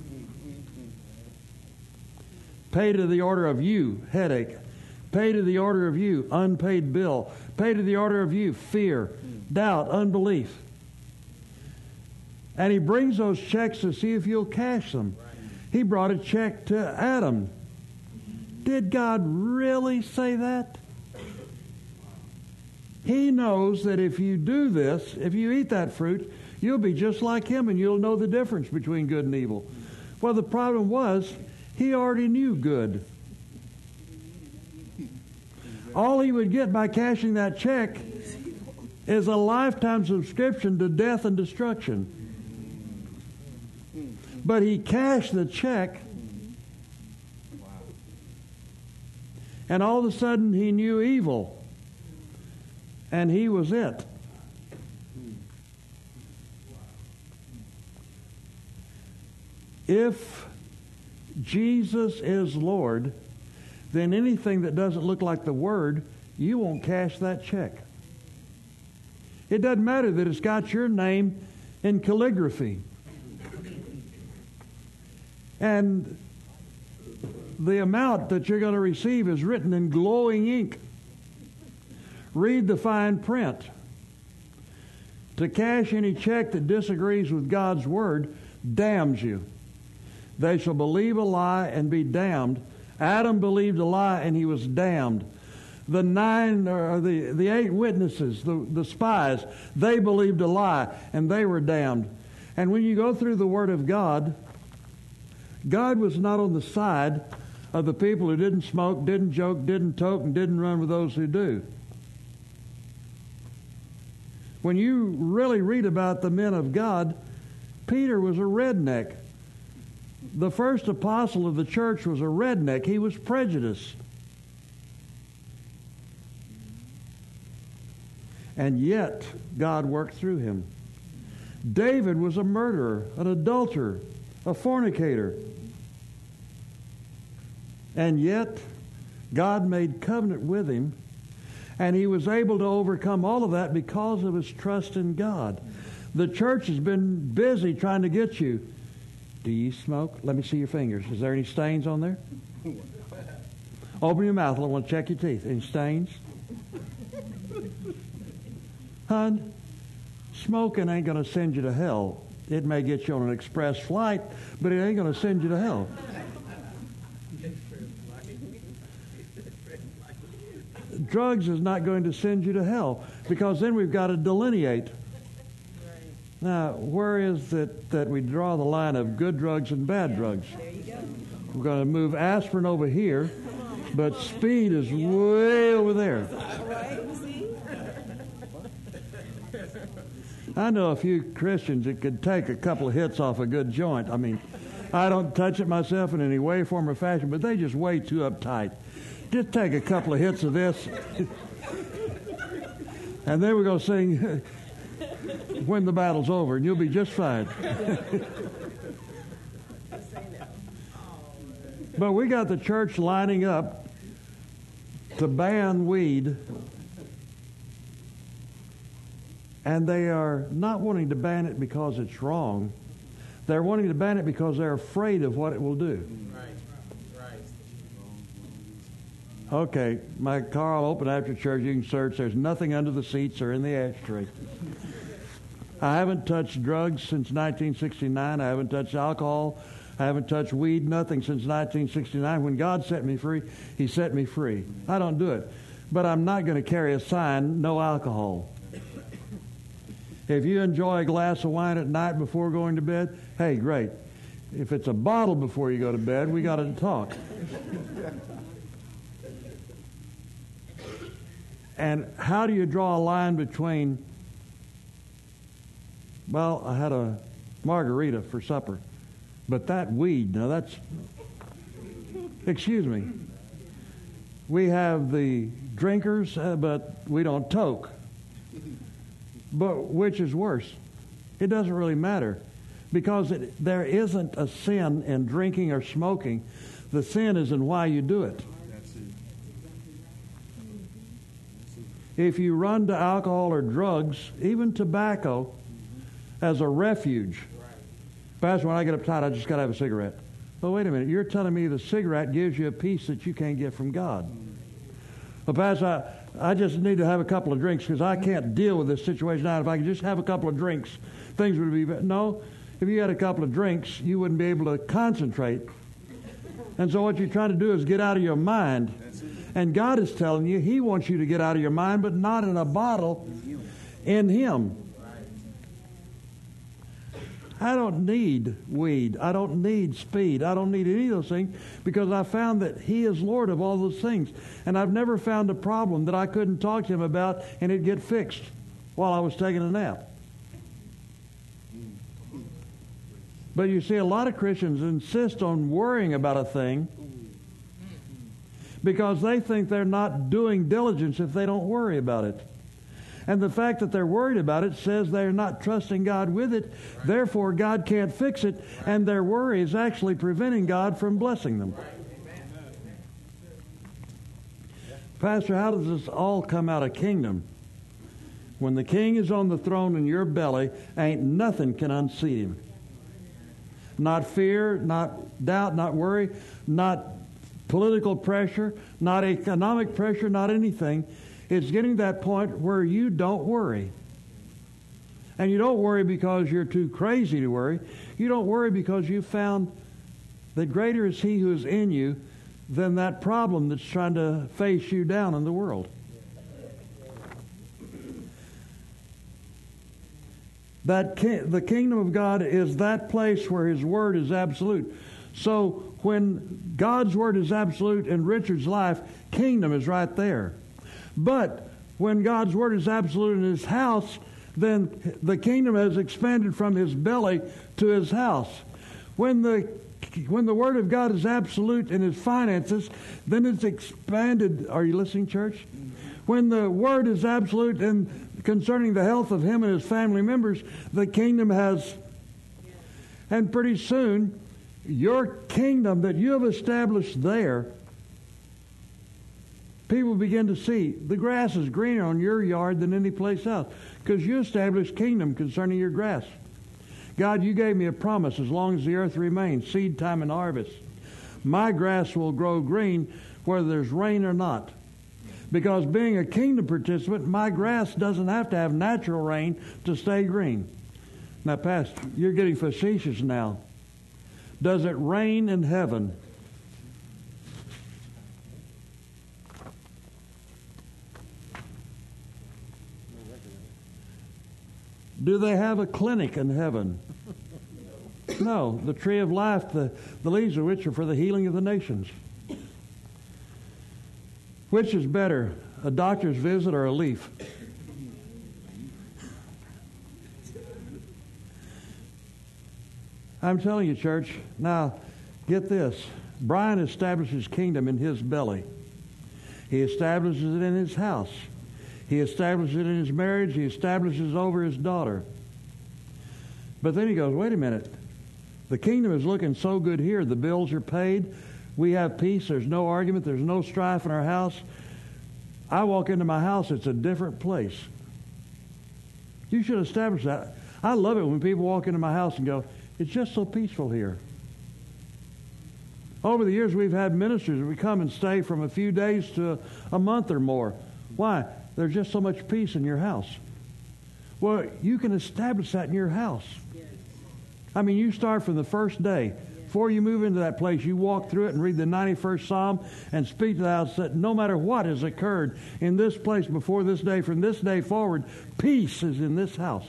Pay to the order of you, headache. Pay to the order of you, unpaid bill. Pay to the order of you, fear, doubt, unbelief. And he brings those checks to see if you'll cash them. He brought a check to Adam. Did God really say that? He knows that if you do this, if you eat that fruit, you'll be just like him and you'll know the difference between good and evil. Well, the problem was he already knew good. All he would get by cashing that check is a lifetime subscription to death and destruction. But he cashed the check, and all of a sudden he knew evil, and he was it. If Jesus is Lord, then anything that doesn't look like the Word, you won't cash that check. It doesn't matter that it's got your name in calligraphy. And the amount that you're going to receive is written in glowing ink. Read the fine print. To cash any check that disagrees with God's Word damns you. They shall believe a lie and be damned. Adam believed a lie and he was damned. The nine or the, the eight witnesses, the, the spies, they believed a lie and they were damned. And when you go through the Word of God, God was not on the side of the people who didn't smoke, didn't joke, didn't toke, and didn't run with those who do. When you really read about the men of God, Peter was a redneck. The first apostle of the church was a redneck. He was prejudiced. And yet, God worked through him. David was a murderer, an adulterer, a fornicator. And yet, God made covenant with him, and he was able to overcome all of that because of his trust in God. The church has been busy trying to get you. Do you smoke? Let me see your fingers. Is there any stains on there? Open your mouth. I want to check your teeth. Any stains? Hun, smoking ain't going to send you to hell. It may get you on an express flight, but it ain't going to send you to hell. Drugs is not going to send you to hell, because then we've got to delineate. Now, where is it that we draw the line of good drugs and bad drugs? There you go. We're going to move aspirin over here, but speed is way over there. All right, see? I know a few Christians that could take a couple of hits off a good joint. I mean, I don't touch it myself in any way, form, or fashion, but they just way too uptight. Just take a couple of hits of this, and then we're going to sing When the Battle's Over, and you'll be just fine. But we got the church lining up to ban weed, and they are not wanting to ban it because it's wrong. They're wanting to ban it because they're afraid of what it will do. Okay, my car will open after church. You can search. There's nothing under the seats or in the ashtray. I haven't touched drugs since nineteen sixty-nine. I haven't touched alcohol. I haven't touched weed, nothing since nineteen sixty-nine. When God set me free, He set me free. I don't do it. But I'm not going to carry a sign, no alcohol. If you enjoy a glass of wine at night before going to bed, hey, great. If it's a bottle before you go to bed, we got to talk. And how do you draw a line between, well, I had a margarita for supper, but that weed, now that's, excuse me, we have the drinkers, uh, but we don't toke. But which is worse? It doesn't really matter, because it, there isn't a sin in drinking or smoking. The sin is in why you do it. If you run to alcohol or drugs, even tobacco, as a refuge. Pastor, when I get uptight, I just got to have a cigarette. Well, wait a minute. You're telling me the cigarette gives you a peace that you can't get from God. Well, Pastor, I, I just need to have a couple of drinks because I can't deal with this situation now. If I could just have a couple of drinks, things would be better. No, If you had a couple of drinks, you wouldn't be able to concentrate. And so what you're trying to do is get out of your mind. And God is telling you He wants you to get out of your mind, but not in a bottle, in Him. I don't need weed. I don't need speed. I don't need any of those things because I found that He is Lord of all those things. And I've never found a problem that I couldn't talk to Him about and it'd get fixed while I was taking a nap. But you see, a lot of Christians insist on worrying about a thing because they think they're not doing diligence if they don't worry about it. And the fact that they're worried about it says they're not trusting God with it. Right. Therefore, God can't fix it. Right. And their worry is actually preventing God from blessing them. Right. Pastor, how does this all come out of kingdom? When the king is on the throne in your belly, ain't nothing can unseat him. Not fear, not doubt, not worry, not political pressure, not economic pressure, not anything. It's getting to that point where you don't worry. And you don't worry because you're too crazy to worry. You don't worry because you found that greater is He who is in you than that problem that's trying to face you down in the world. That ki- the kingdom of God is that place where His Word is absolute. So when God's Word is absolute in Richard's life, kingdom is right there. But when God's Word is absolute in his house, then the kingdom has expanded from his belly to his house. When the when the Word of God is absolute in his finances, then it's expanded. Are you listening, church? When the Word is absolute in concerning the health of him and his family members, the kingdom has. And pretty soon, your kingdom that you have established there, people begin to see the grass is greener on your yard than any place else because you established kingdom concerning your grass. God, you gave me a promise as long as the earth remains, seed time and harvest. My grass will grow green whether there's rain or not. Because being a kingdom participant, my grass doesn't have to have natural rain to stay green. Now, Pastor, you're getting facetious now. Does it rain in heaven? Do they have a clinic in heaven? No. The tree of life, the, the leaves of which are for the healing of the nations. Which is better, a doctor's visit or a leaf? I'm telling you, church, now get this. Brian establishes kingdom in his belly. He establishes it in his house. He establishes it in his marriage. He establishes over his daughter. But then he goes, wait a minute. The kingdom is looking so good here. The bills are paid. We have peace. There's no argument. There's no strife in our house. I walk into my house. It's a different place. You should establish that. I love it when people walk into my house and go, it's just so peaceful here. Over the years, we've had ministers that we come and stay from a few days to a month or more. Why? There's just so much peace in your house. Well, you can establish that in your house. I mean, you start from the first day. Before you move into that place, you walk through it and read the ninety-first Psalm and speak to the house that no matter what has occurred in this place before this day, from this day forward, peace is in this house.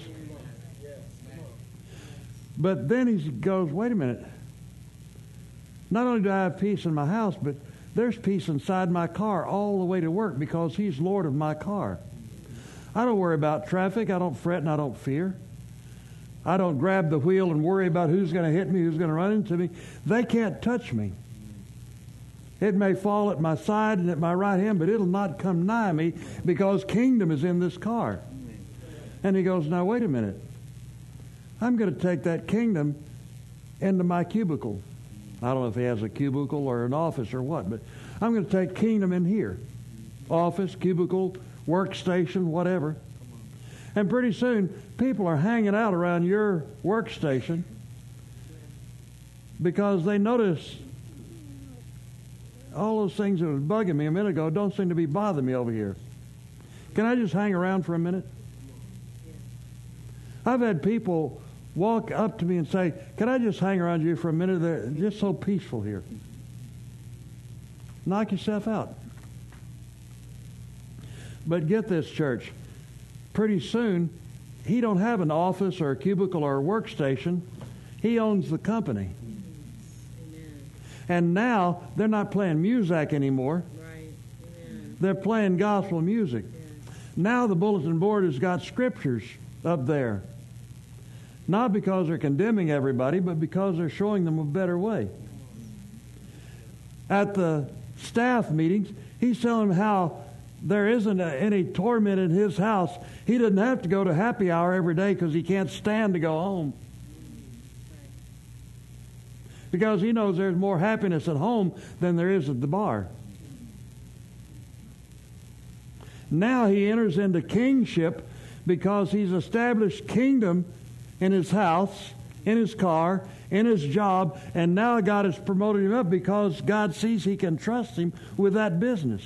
But then he goes, wait a minute. Not only do I have peace in my house, but there's peace inside my car all the way to work because He's Lord of my car. I don't worry about traffic. I don't fret and I don't fear. I don't grab the wheel and worry about who's going to hit me, who's going to run into me. They can't touch me. It may fall at my side and at my right hand, but it'll not come nigh me because kingdom is in this car. And he goes, now wait a minute. I'm going to take that kingdom into my cubicle. I don't know if he has a cubicle or an office or what, but I'm going to take kingdom in here. Office, cubicle, workstation, whatever. And pretty soon, people are hanging out around your workstation because they notice all those things that was bugging me a minute ago don't seem to be bothering me over here. Can I just hang around for a minute? I've had people walk up to me and say, can I just hang around you for a minute? They're just so peaceful here. Knock yourself out. But get this, church. Pretty soon, he don't have an office or a cubicle or a workstation. He owns the company. Amen. And now, they're not playing Muzak anymore. Right. Amen. They're playing gospel music. Yes. Now the bulletin board has got scriptures up there. Not because they're condemning everybody, but because they're showing them a better way. At the staff meetings, he's telling them how there isn't a, any torment in his house. He doesn't have to go to happy hour every day because he can't stand to go home. Because he knows there's more happiness at home than there is at the bar. Now he enters into kingship because he's established kingdom in his house, in his car, in his job, and now God has promoted him up because God sees he can trust him with that business.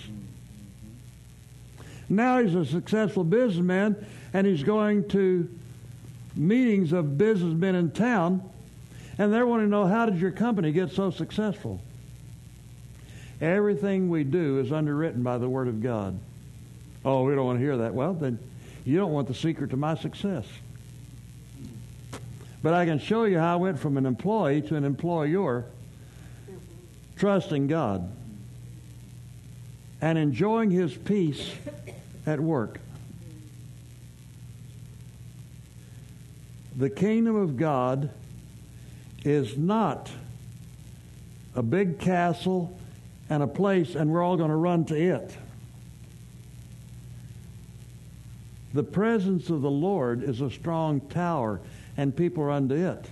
Now he's a successful businessman, and he's going to meetings of businessmen in town, and they're wanting to know, how did your company get so successful? Everything we do is underwritten by the Word of God. Oh, we don't want to hear that. Well, then you don't want the secret to my success. But I can show you how I went from an employee to an employer, trusting God and enjoying His peace at work. The kingdom of God is not a big castle and a place and we're all going to run to it. The presence of the Lord is a strong tower and people run to it.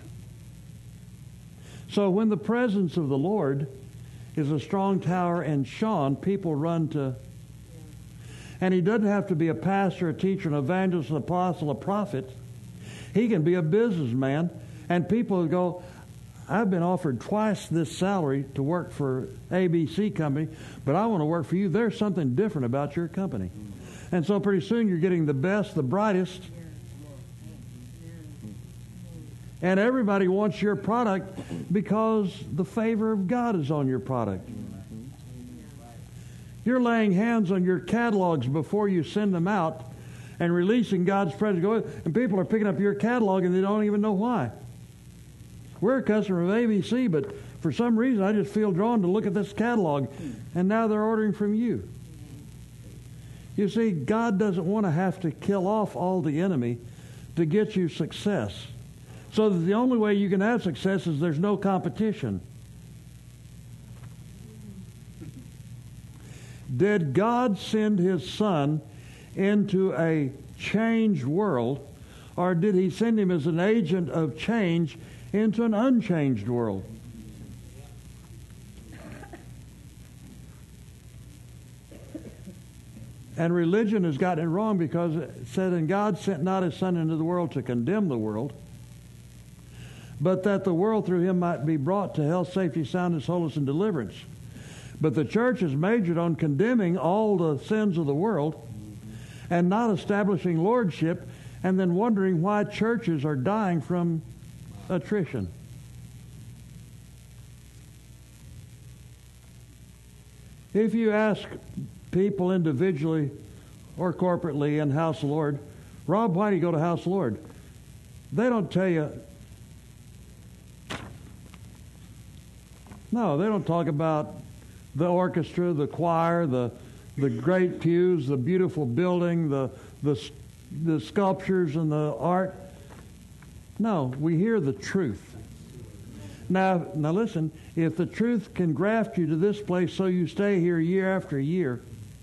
So when the presence of the Lord is a strong tower and shone, people run to. And he doesn't have to be a pastor, a teacher, an evangelist, an apostle, a prophet. He can be a businessman, and people go, I've been offered twice this salary to work for A B C company, but I want to work for you. There's something different about your company. And so pretty soon you're getting the best, the brightest, and everybody wants your product because the favor of God is on your product. You're laying hands on your catalogs before you send them out and releasing God's presence. And people are picking up your catalog and they don't even know why. We're a customer of A B C, but for some reason I just feel drawn to look at this catalog. And now they're ordering from you. You see, God doesn't want to have to kill off all the enemy to get you success. So that the only way you can have success is there's no competition. Did God send His Son into a changed world, or did He send Him as an agent of change into an unchanged world? And religion has gotten it wrong because it said, and God sent not His Son into the world to condemn the world, but that the world through Him might be brought to health, safety, soundness, wholeness, and deliverance. But the church has majored on condemning all the sins of the world and not establishing lordship, and then wondering why churches are dying from attrition. If you ask people individually or corporately in House of the Lord, Rob, why do you go to House of the Lord? They don't tell you. No, they don't talk about the orchestra, the choir, the the great pews, the beautiful building, the the the sculptures and the art. No, we hear the truth. Now, now listen, if the truth can graft you to this place so you stay here year after year,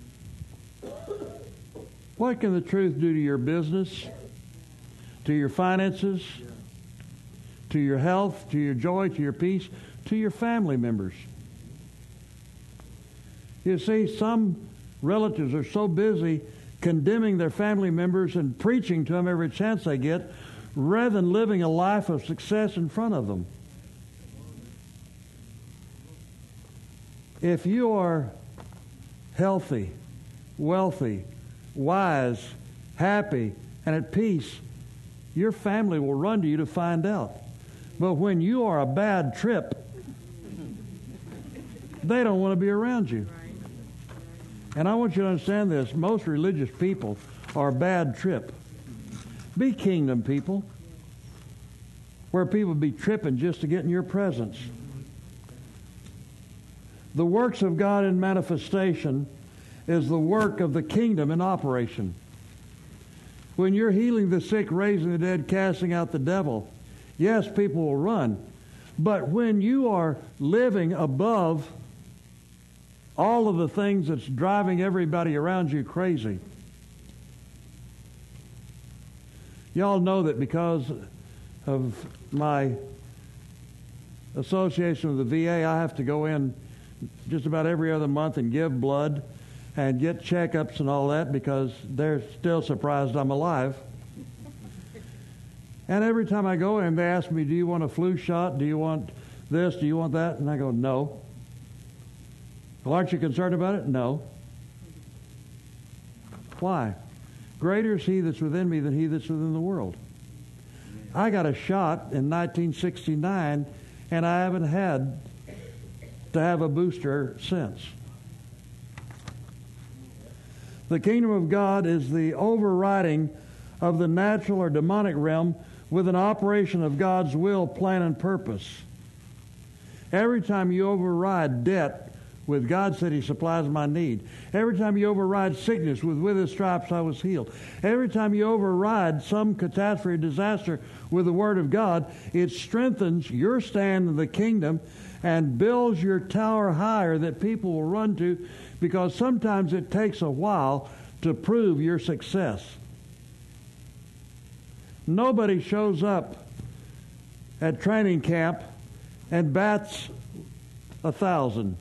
what can the truth do to your business, to your finances, to your health, to your joy, to your peace, to your family members? You see, some relatives are so busy condemning their family members and preaching to them every chance they get, rather than living a life of success in front of them. If you are healthy, wealthy, wise, happy, and at peace, your family will run to you to find out. But when you are a bad trip, they don't want to be around you. And I want you to understand this. Most religious people are a bad trip. Be kingdom people, where people be tripping just to get in your presence. The works of God in manifestation is the work of the kingdom in operation. When you're healing the sick, raising the dead, casting out the devil, yes, people will run. But when you are living above all of the things that's driving everybody around you crazy, y'all know that because of my association with the V A, I have to go in just about every other month and give blood and get checkups and all that because they're still surprised I'm alive. And every time I go in, they ask me, do you want a flu shot? Do you want this? Do you want that? And I go, no. Well, aren't you concerned about it? No. Why? Greater is he that's within me than he that's within the world. I got a shot in nineteen sixty-nine, and I haven't had to have a booster since. The kingdom of God is the overriding of the natural or demonic realm with an operation of God's will, plan, and purpose. Every time you override debt with God said he supplies my need. Every time you override sickness with with his stripes I was healed. Every time you override some catastrophe or disaster with the word of God, it strengthens your stand in the kingdom and builds your tower higher that people will run to, because sometimes it takes a while to prove your success. Nobody shows up at training camp and bats a thousand.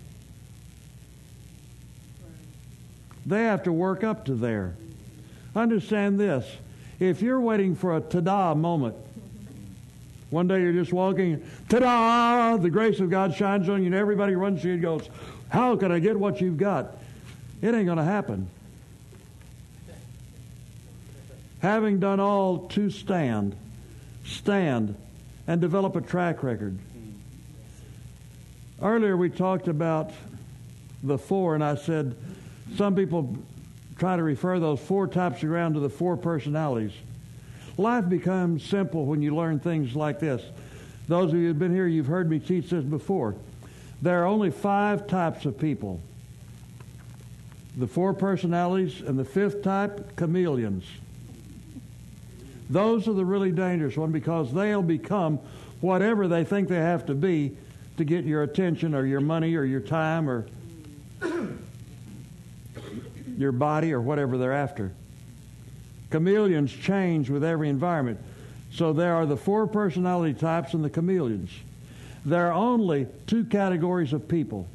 They have to work up to there. Understand this. If you're waiting for a ta-da moment, one day you're just walking, ta-da! The grace of God shines on you and everybody runs to you and goes, how can I get what you've got? It ain't going to happen. Having done all to stand, stand and develop a track record. Earlier we talked about the four, and I said some people try to refer those four types of ground to the four personalities. Life becomes simple when you learn things like this. Those of you who've been here, you've heard me teach this before. There are only five types of people. The four personalities, and the fifth type, chameleons. Those are the really dangerous ones, because they'll become whatever they think they have to be to get your attention or your money or your time or your body or whatever they're after. Chameleons change with every environment. So there are the four personality types and the chameleons. There are only two categories of people.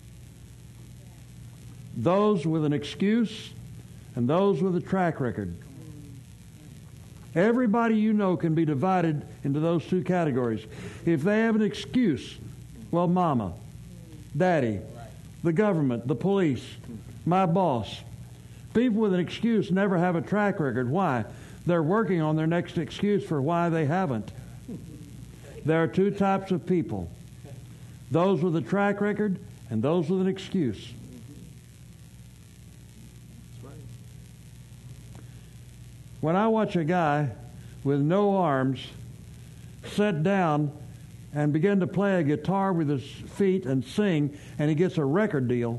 Those with an excuse and those with a track record. Everybody you know can be divided into those two categories. If they have an excuse, well, mama, daddy, the government, the police, my boss. People with an excuse never have a track record. Why? They're working on their next excuse for why they haven't. There are two types of people. Those with a track record and those with an excuse. When I watch a guy with no arms sit down and begin to play a guitar with his feet and sing, and he gets a record deal.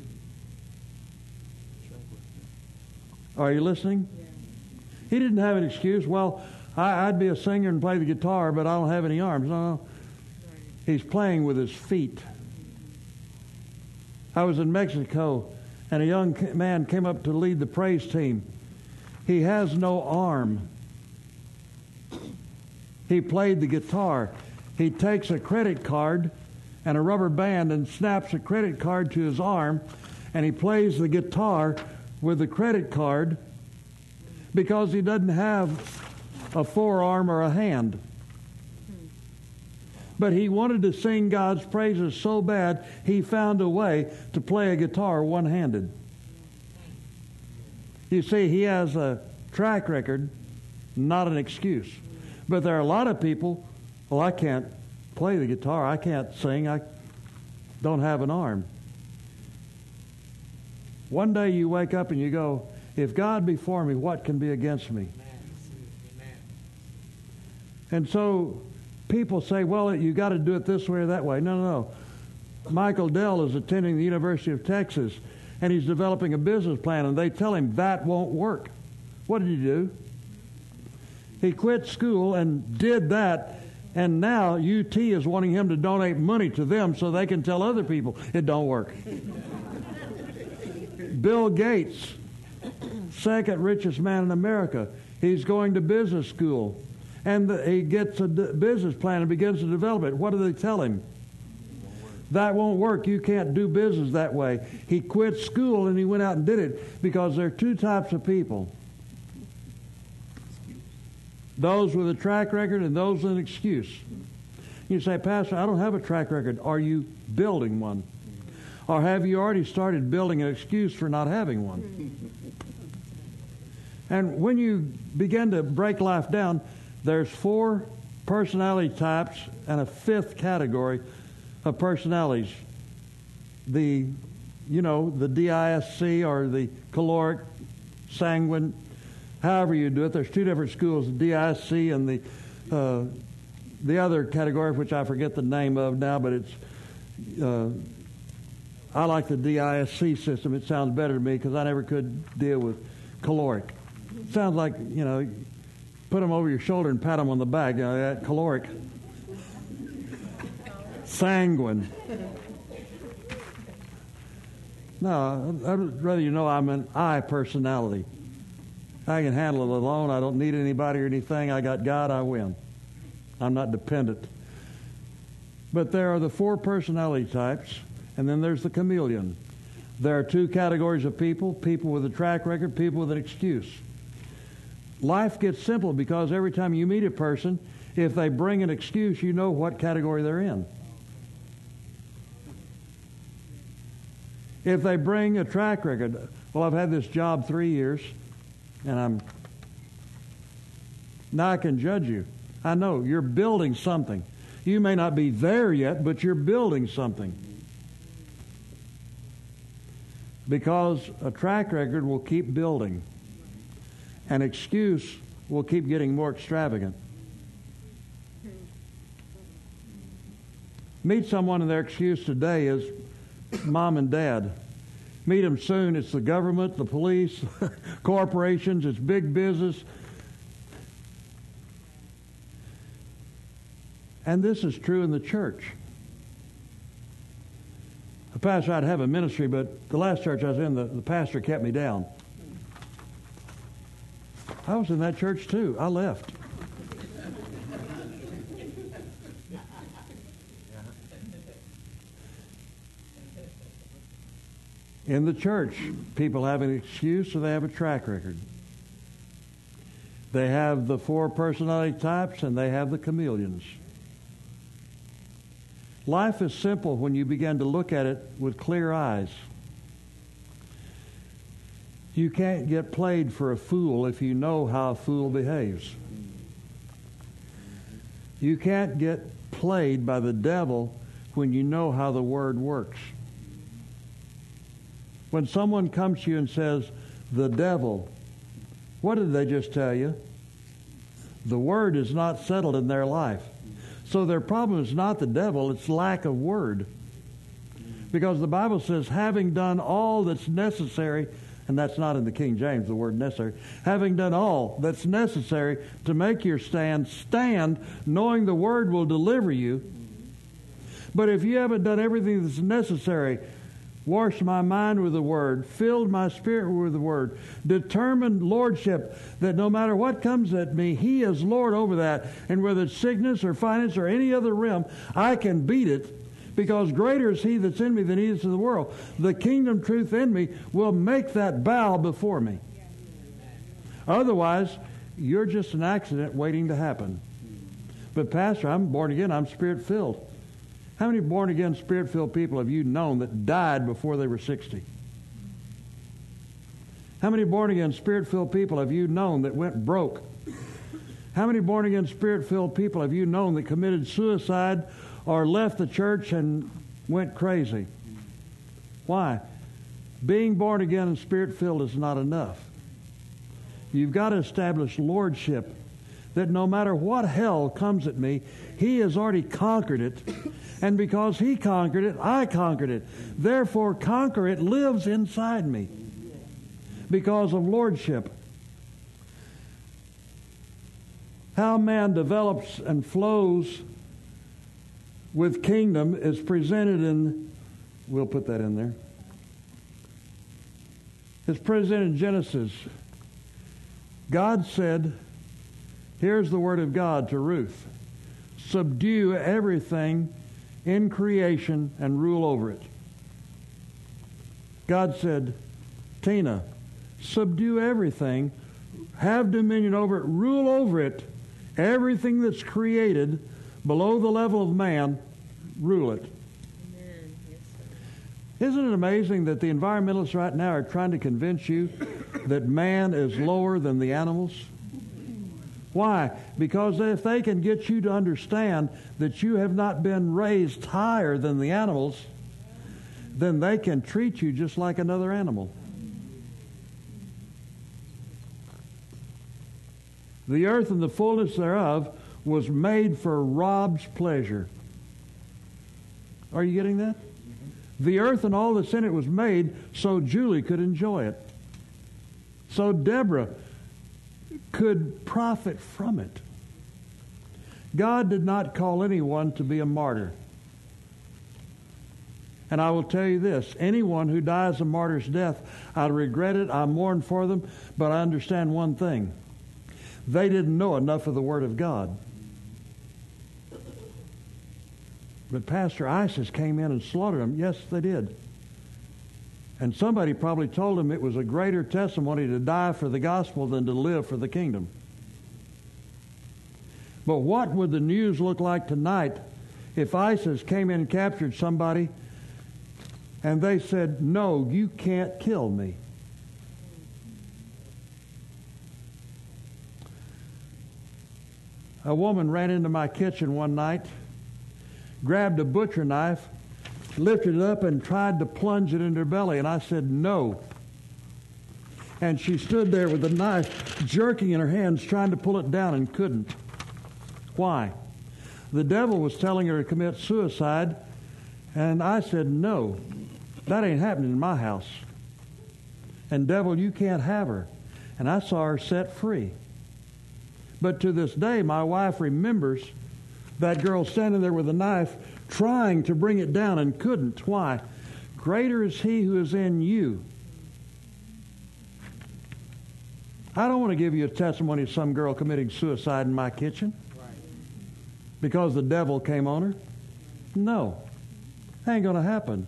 Are you listening? Yeah. He didn't have an excuse. Well, I, I'd be a singer and play the guitar, but I don't have any arms. No, no. He's playing with his feet. I was in Mexico, and a young man came up to lead the praise team. He has no arm. He played the guitar. He takes a credit card and a rubber band and snaps a credit card to his arm, and he plays the guitar with the credit card because he doesn't have a forearm or a hand. But he wanted to sing God's praises so bad, he found a way to play a guitar one-handed. You see, he has a track record, not an excuse. But there are a lot of people, well, I can't play the guitar, I can't sing, I don't have an arm. One day you wake up and you go, if God be for me, what can be against me? Amen. And so people say, well, you got to do it this way or that way. No, no, no. Michael Dell is attending the University of Texas, and he's developing a business plan, and they tell him that won't work. What did he do? He quit school and did that, and now U T is wanting him to donate money to them so they can tell other people it don't work. Bill Gates, second richest man in America, he's going to business school, and the, he gets a d- business plan and begins to develop it. What do they tell him? That won't work. You can't do business that way. He quit school and he went out and did it, because there are two types of people. Those with a track record and those with an excuse. You say, Pastor, I don't have a track record. Are you building one? Or have you already started building an excuse for not having one? And when you begin to break life down, there's four personality types and a fifth category of personalities. The, you know, the D I S C or the choleric, sanguine, however you do it. There's two different schools, the D I S C and the uh, the other category, which I forget the name of now, but it's, uh, I like the D I S C system. It sounds better to me because I never could deal with caloric. It sounds like, you know, put them over your shoulder and pat them on the back. You know, that caloric. Sanguine. No, I'd rather you know I'm an I personality. I can handle it alone. I don't need anybody or anything. I got God, I win. I'm not dependent. But there are the four personality types, and then there's the chameleon. There are two categories of people, people with a track record, people with an excuse. Life gets simple because every time you meet a person, if they bring an excuse, you know what category they're in. If they bring a track record, well, I've had this job three years, and I'm, now I can judge you. I know you're building something. You may not be there yet, but you're building something. Because a track record will keep building. An excuse will keep getting more extravagant. Meet someone and their excuse today is mom and dad. Meet them soon, it's the government, the police, corporations, it's big business. And this is true in the church. Pastor, I'd have a ministry, but the last church I was in, the, the pastor kept me down. I was in that church too. I left. In the church, people have an excuse or they have a track record. They have the four personality types and they have the chameleons. Life is simple when you begin to look at it with clear eyes. You can't get played for a fool if you know how a fool behaves. You can't get played by the devil when you know how the Word works. When someone comes to you and says, the devil, what did they just tell you? The Word is not settled in their life. So their problem is not the devil, it's lack of Word. Because the Bible says, having done all that's necessary, and that's not in the King James, the word necessary, having done all that's necessary to make your stand, stand knowing the Word will deliver you. But if you haven't done everything that's necessary, washed my mind with the Word, filled my spirit with the Word, determined lordship, that no matter what comes at me, He is Lord over that. And whether it's sickness or finance or any other realm, I can beat it, because greater is He that's in me than He is in the world. The kingdom truth in me will make that bow before me. Otherwise, you're just an accident waiting to happen. But Pastor, I'm born again, I'm Spirit-filled. How many born-again, Spirit-filled people have you known that died before they were sixty? How many born-again, Spirit-filled people have you known that went broke How many born-again, Spirit-filled people have you known that committed suicide or left the church and went crazy? Why? Being born again and Spirit-filled is not enough. You've got to establish lordship, that no matter what hell comes at me, He has already conquered it. And because He conquered it, I conquered it. Therefore, conquer it lives inside me because of lordship. How man develops and flows with kingdom is presented in, we'll put that in there. It's presented in Genesis. God said, here's the word of God to Ruth: subdue everything in creation and rule over it. God said, Tina, subdue everything, have dominion over it, rule over it. Everything that's created below the level of man, rule it. Amen. Yes, sir. Isn't it amazing that the environmentalists right now are trying to convince you that man is lower than the animals? Why? Because if they can get you to understand that you have not been raised higher than the animals, then they can treat you just like another animal. The earth and the fullness thereof was made for Rob's pleasure. Are you getting that? The earth and all that's in it was made so Julie could enjoy it. So Deborah could profit from it. God did not call anyone to be a martyr. And I will tell you this, anyone who dies a martyr's death, I regret it, I mourn for them, but I understand one thing. They didn't know enough of the Word of God. But Pastor ISIS came in and slaughtered them. Yes, they did. And somebody probably told them it was a greater testimony to die for the gospel than to live for the kingdom. But what would the news look like tonight if ISIS came in and captured somebody and they said, no, you can't kill me? A woman ran into my kitchen one night, grabbed a butcher knife, lifted it up and tried to plunge it in her belly. And I said, no. And she stood there with the knife jerking in her hands, trying to pull it down and couldn't. Why? The devil was telling her to commit suicide. And I said, no, that ain't happening in my house. And devil, you can't have her. And I saw her set free. But to this day, my wife remembers that girl standing there with a knife, trying to bring it down and couldn't. Why? Greater is He who is in you. I don't want to give you a testimony of some girl committing suicide in my kitchen because the devil came on her. No. Ain't going to happen.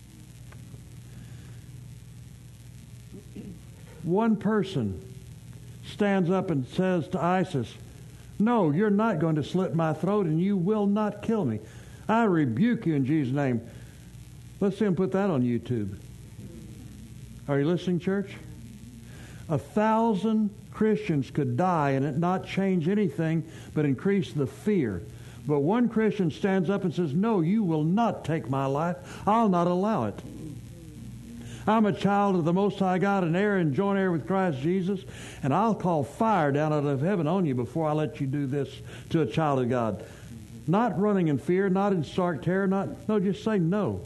One person stands up and says to ISIS, no, you're not going to slit my throat and you will not kill me. I rebuke you in Jesus' name. Let's see him put that on YouTube. Are you listening, church? A thousand Christians could die and it not change anything but increase the fear. But one Christian stands up and says, no, you will not take my life. I'll not allow it. I'm a child of the Most High God, an heir and joint heir with Christ Jesus, and I'll call fire down out of heaven on you before I let you do this to a child of God. Not running in fear, not in stark terror, not, no, just say no.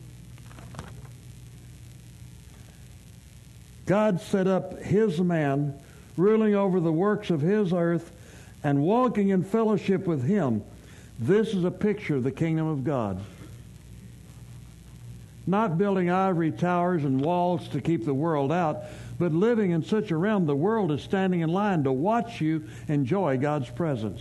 God set up His man, ruling over the works of His earth and walking in fellowship with Him. This is a picture of the kingdom of God. Not building ivory towers and walls to keep the world out, but living in such a realm the world is standing in line to watch you enjoy God's presence.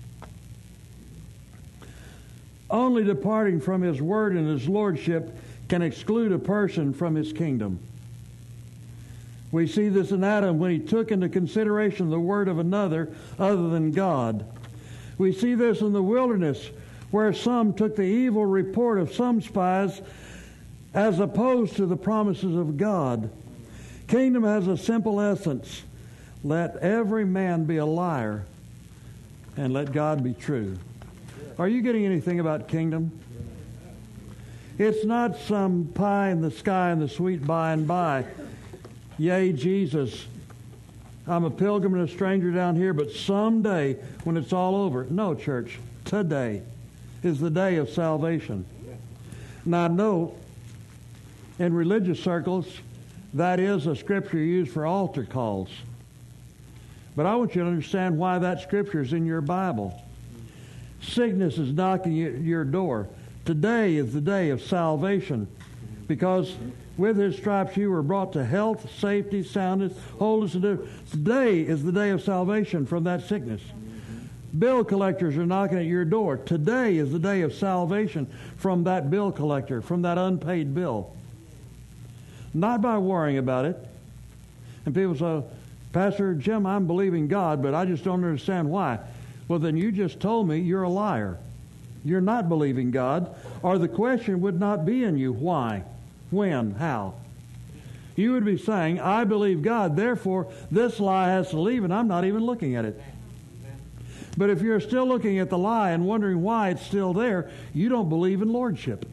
Only departing from His word and His lordship can exclude a person from His kingdom. We see this in Adam when he took into consideration the word of another other than God. We see this in the wilderness where some took the evil report of some spies as opposed to the promises of God. Kingdom has a simple essence. Let every man be a liar and let God be true. Are you getting anything about kingdom? It's not some pie in the sky and the sweet by and by. Yea, Jesus, I'm a pilgrim and a stranger down here, but someday when it's all over. No, church, today is the day of salvation. Now, I know in religious circles that is a scripture used for altar calls. But I want you to understand why that scripture is in your Bible. Sickness is knocking at your door. Today is the day of salvation, because with His stripes you were brought to health, safety, soundness, wholeness. And today is the day of salvation from that sickness. Bill collectors are knocking at your door. Today is the day of salvation from that bill collector, from that unpaid bill. Not by worrying about it. And people say, Pastor Jim, I'm believing God, but I just don't understand why. Well, then you just told me you're a liar. You're not believing God, or the question would not be in you. Why? When? How? You would be saying, I believe God, therefore this lie has to leave, and I'm not even looking at it. But if you're still looking at the lie and wondering why it's still there, you don't believe in lordship.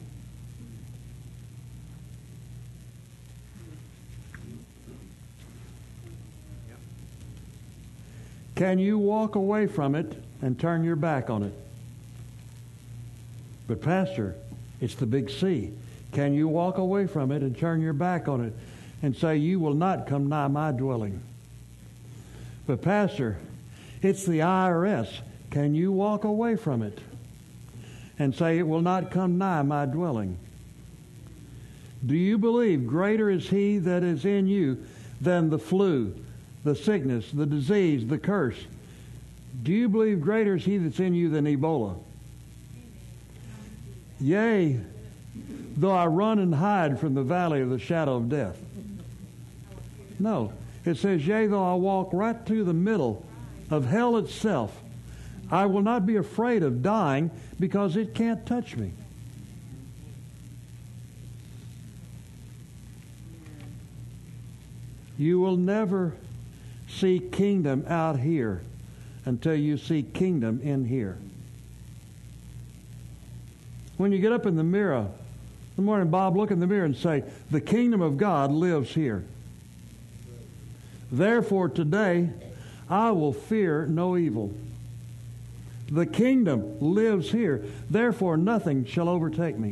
Can you walk away from it and turn your back on it? But Pastor, it's the big C. Can you walk away from it and turn your back on it and say, you will not come nigh my dwelling? But Pastor, it's the I R S. Can you walk away from it and say, it will not come nigh my dwelling? Do you believe greater is He that is in you than the flu, the sickness, the disease, the curse? Do you believe greater is He that's in you than Ebola? Yea, though I run and hide from the valley of the shadow of death. No. It says, yea, though I walk right through the middle of hell itself, I will not be afraid of dying, because it can't touch me. You will never see kingdom out here until you see kingdom in here. When you get up in the mirror, in the morning, Bob, look in the mirror and say, the kingdom of God lives here. Therefore, today, I will fear no evil. The kingdom lives here. Therefore, nothing shall overtake me.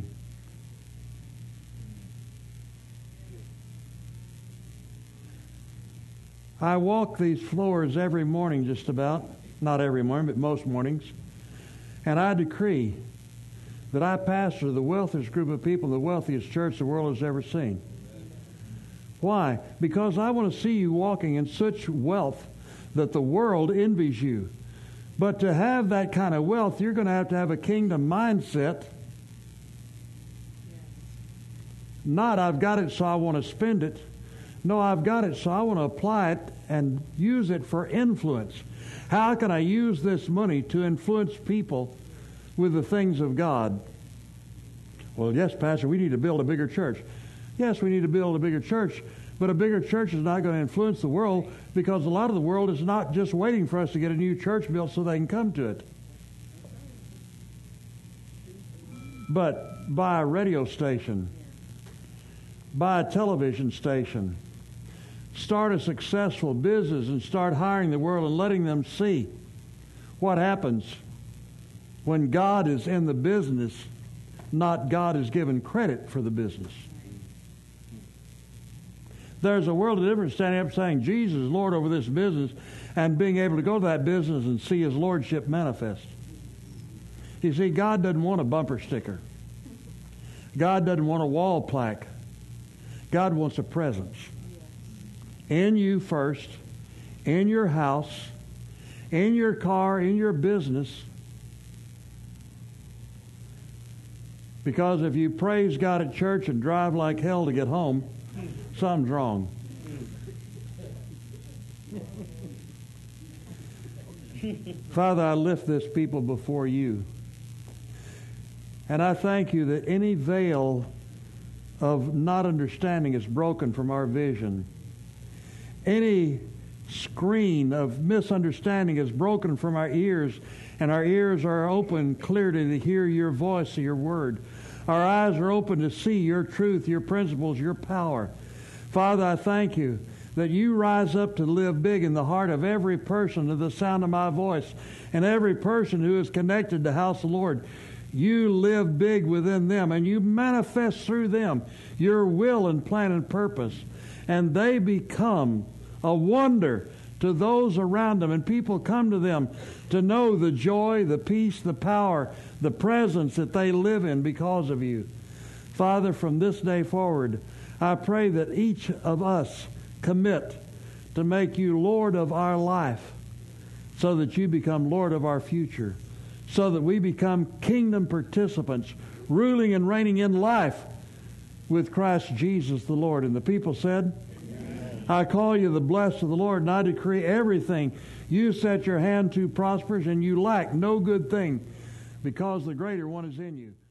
I walk these floors every morning just about. Not every morning, but most mornings. And I decree that I pastor the wealthiest group of people, the wealthiest church the world has ever seen. Why? Because I want to see you walking in such wealth that the world envies you. But to have that kind of wealth, you're going to have to have a kingdom mindset. Not, I've got it so I want to spend it. No, I've got it so I want to apply it and use it for influence. How can I use this money to influence people with the things of God? Well, yes, Pastor, we need to build a bigger church. Yes, we need to build a bigger church, but a bigger church is not going to influence the world, because a lot of the world is not just waiting for us to get a new church built so they can come to it. But buy a radio station, buy a television station, start a successful business and start hiring the world and letting them see what happens when God is in the business, not God is given credit for the business. There's a world of difference standing up saying Jesus is Lord over this business and being able to go to that business and see His Lordship manifest. You see, God doesn't want a bumper sticker. God doesn't want a wall plaque. God wants a presence. In you first, in your house, in your car, in your business. Because if you praise God at church and drive like hell to get home, something's wrong. Father, I lift this people before you. And I thank you that any veil of not understanding is broken from our vision. Any screen of misunderstanding is broken from our ears, and our ears are open clearly to hear your voice, your word. Our eyes are open to see your truth, your principles, your power. Father, I thank you that you rise up to live big in the heart of every person to the sound of my voice, and every person who is connected to House of the Lord. You live big within them, and you manifest through them your will and plan and purpose. And they become a wonder to those around them, and people come to them to know the joy, the peace, the power, the presence that they live in because of you. Father, from this day forward, I pray that each of us commit to make you Lord of our life, so that you become Lord of our future, so that we become kingdom participants, ruling and reigning in life with Christ Jesus the Lord. And the people said, Amen. I call you the blessed of the Lord, and I decree everything you set your hand to prospers, and you lack no good thing, because the greater one is in you.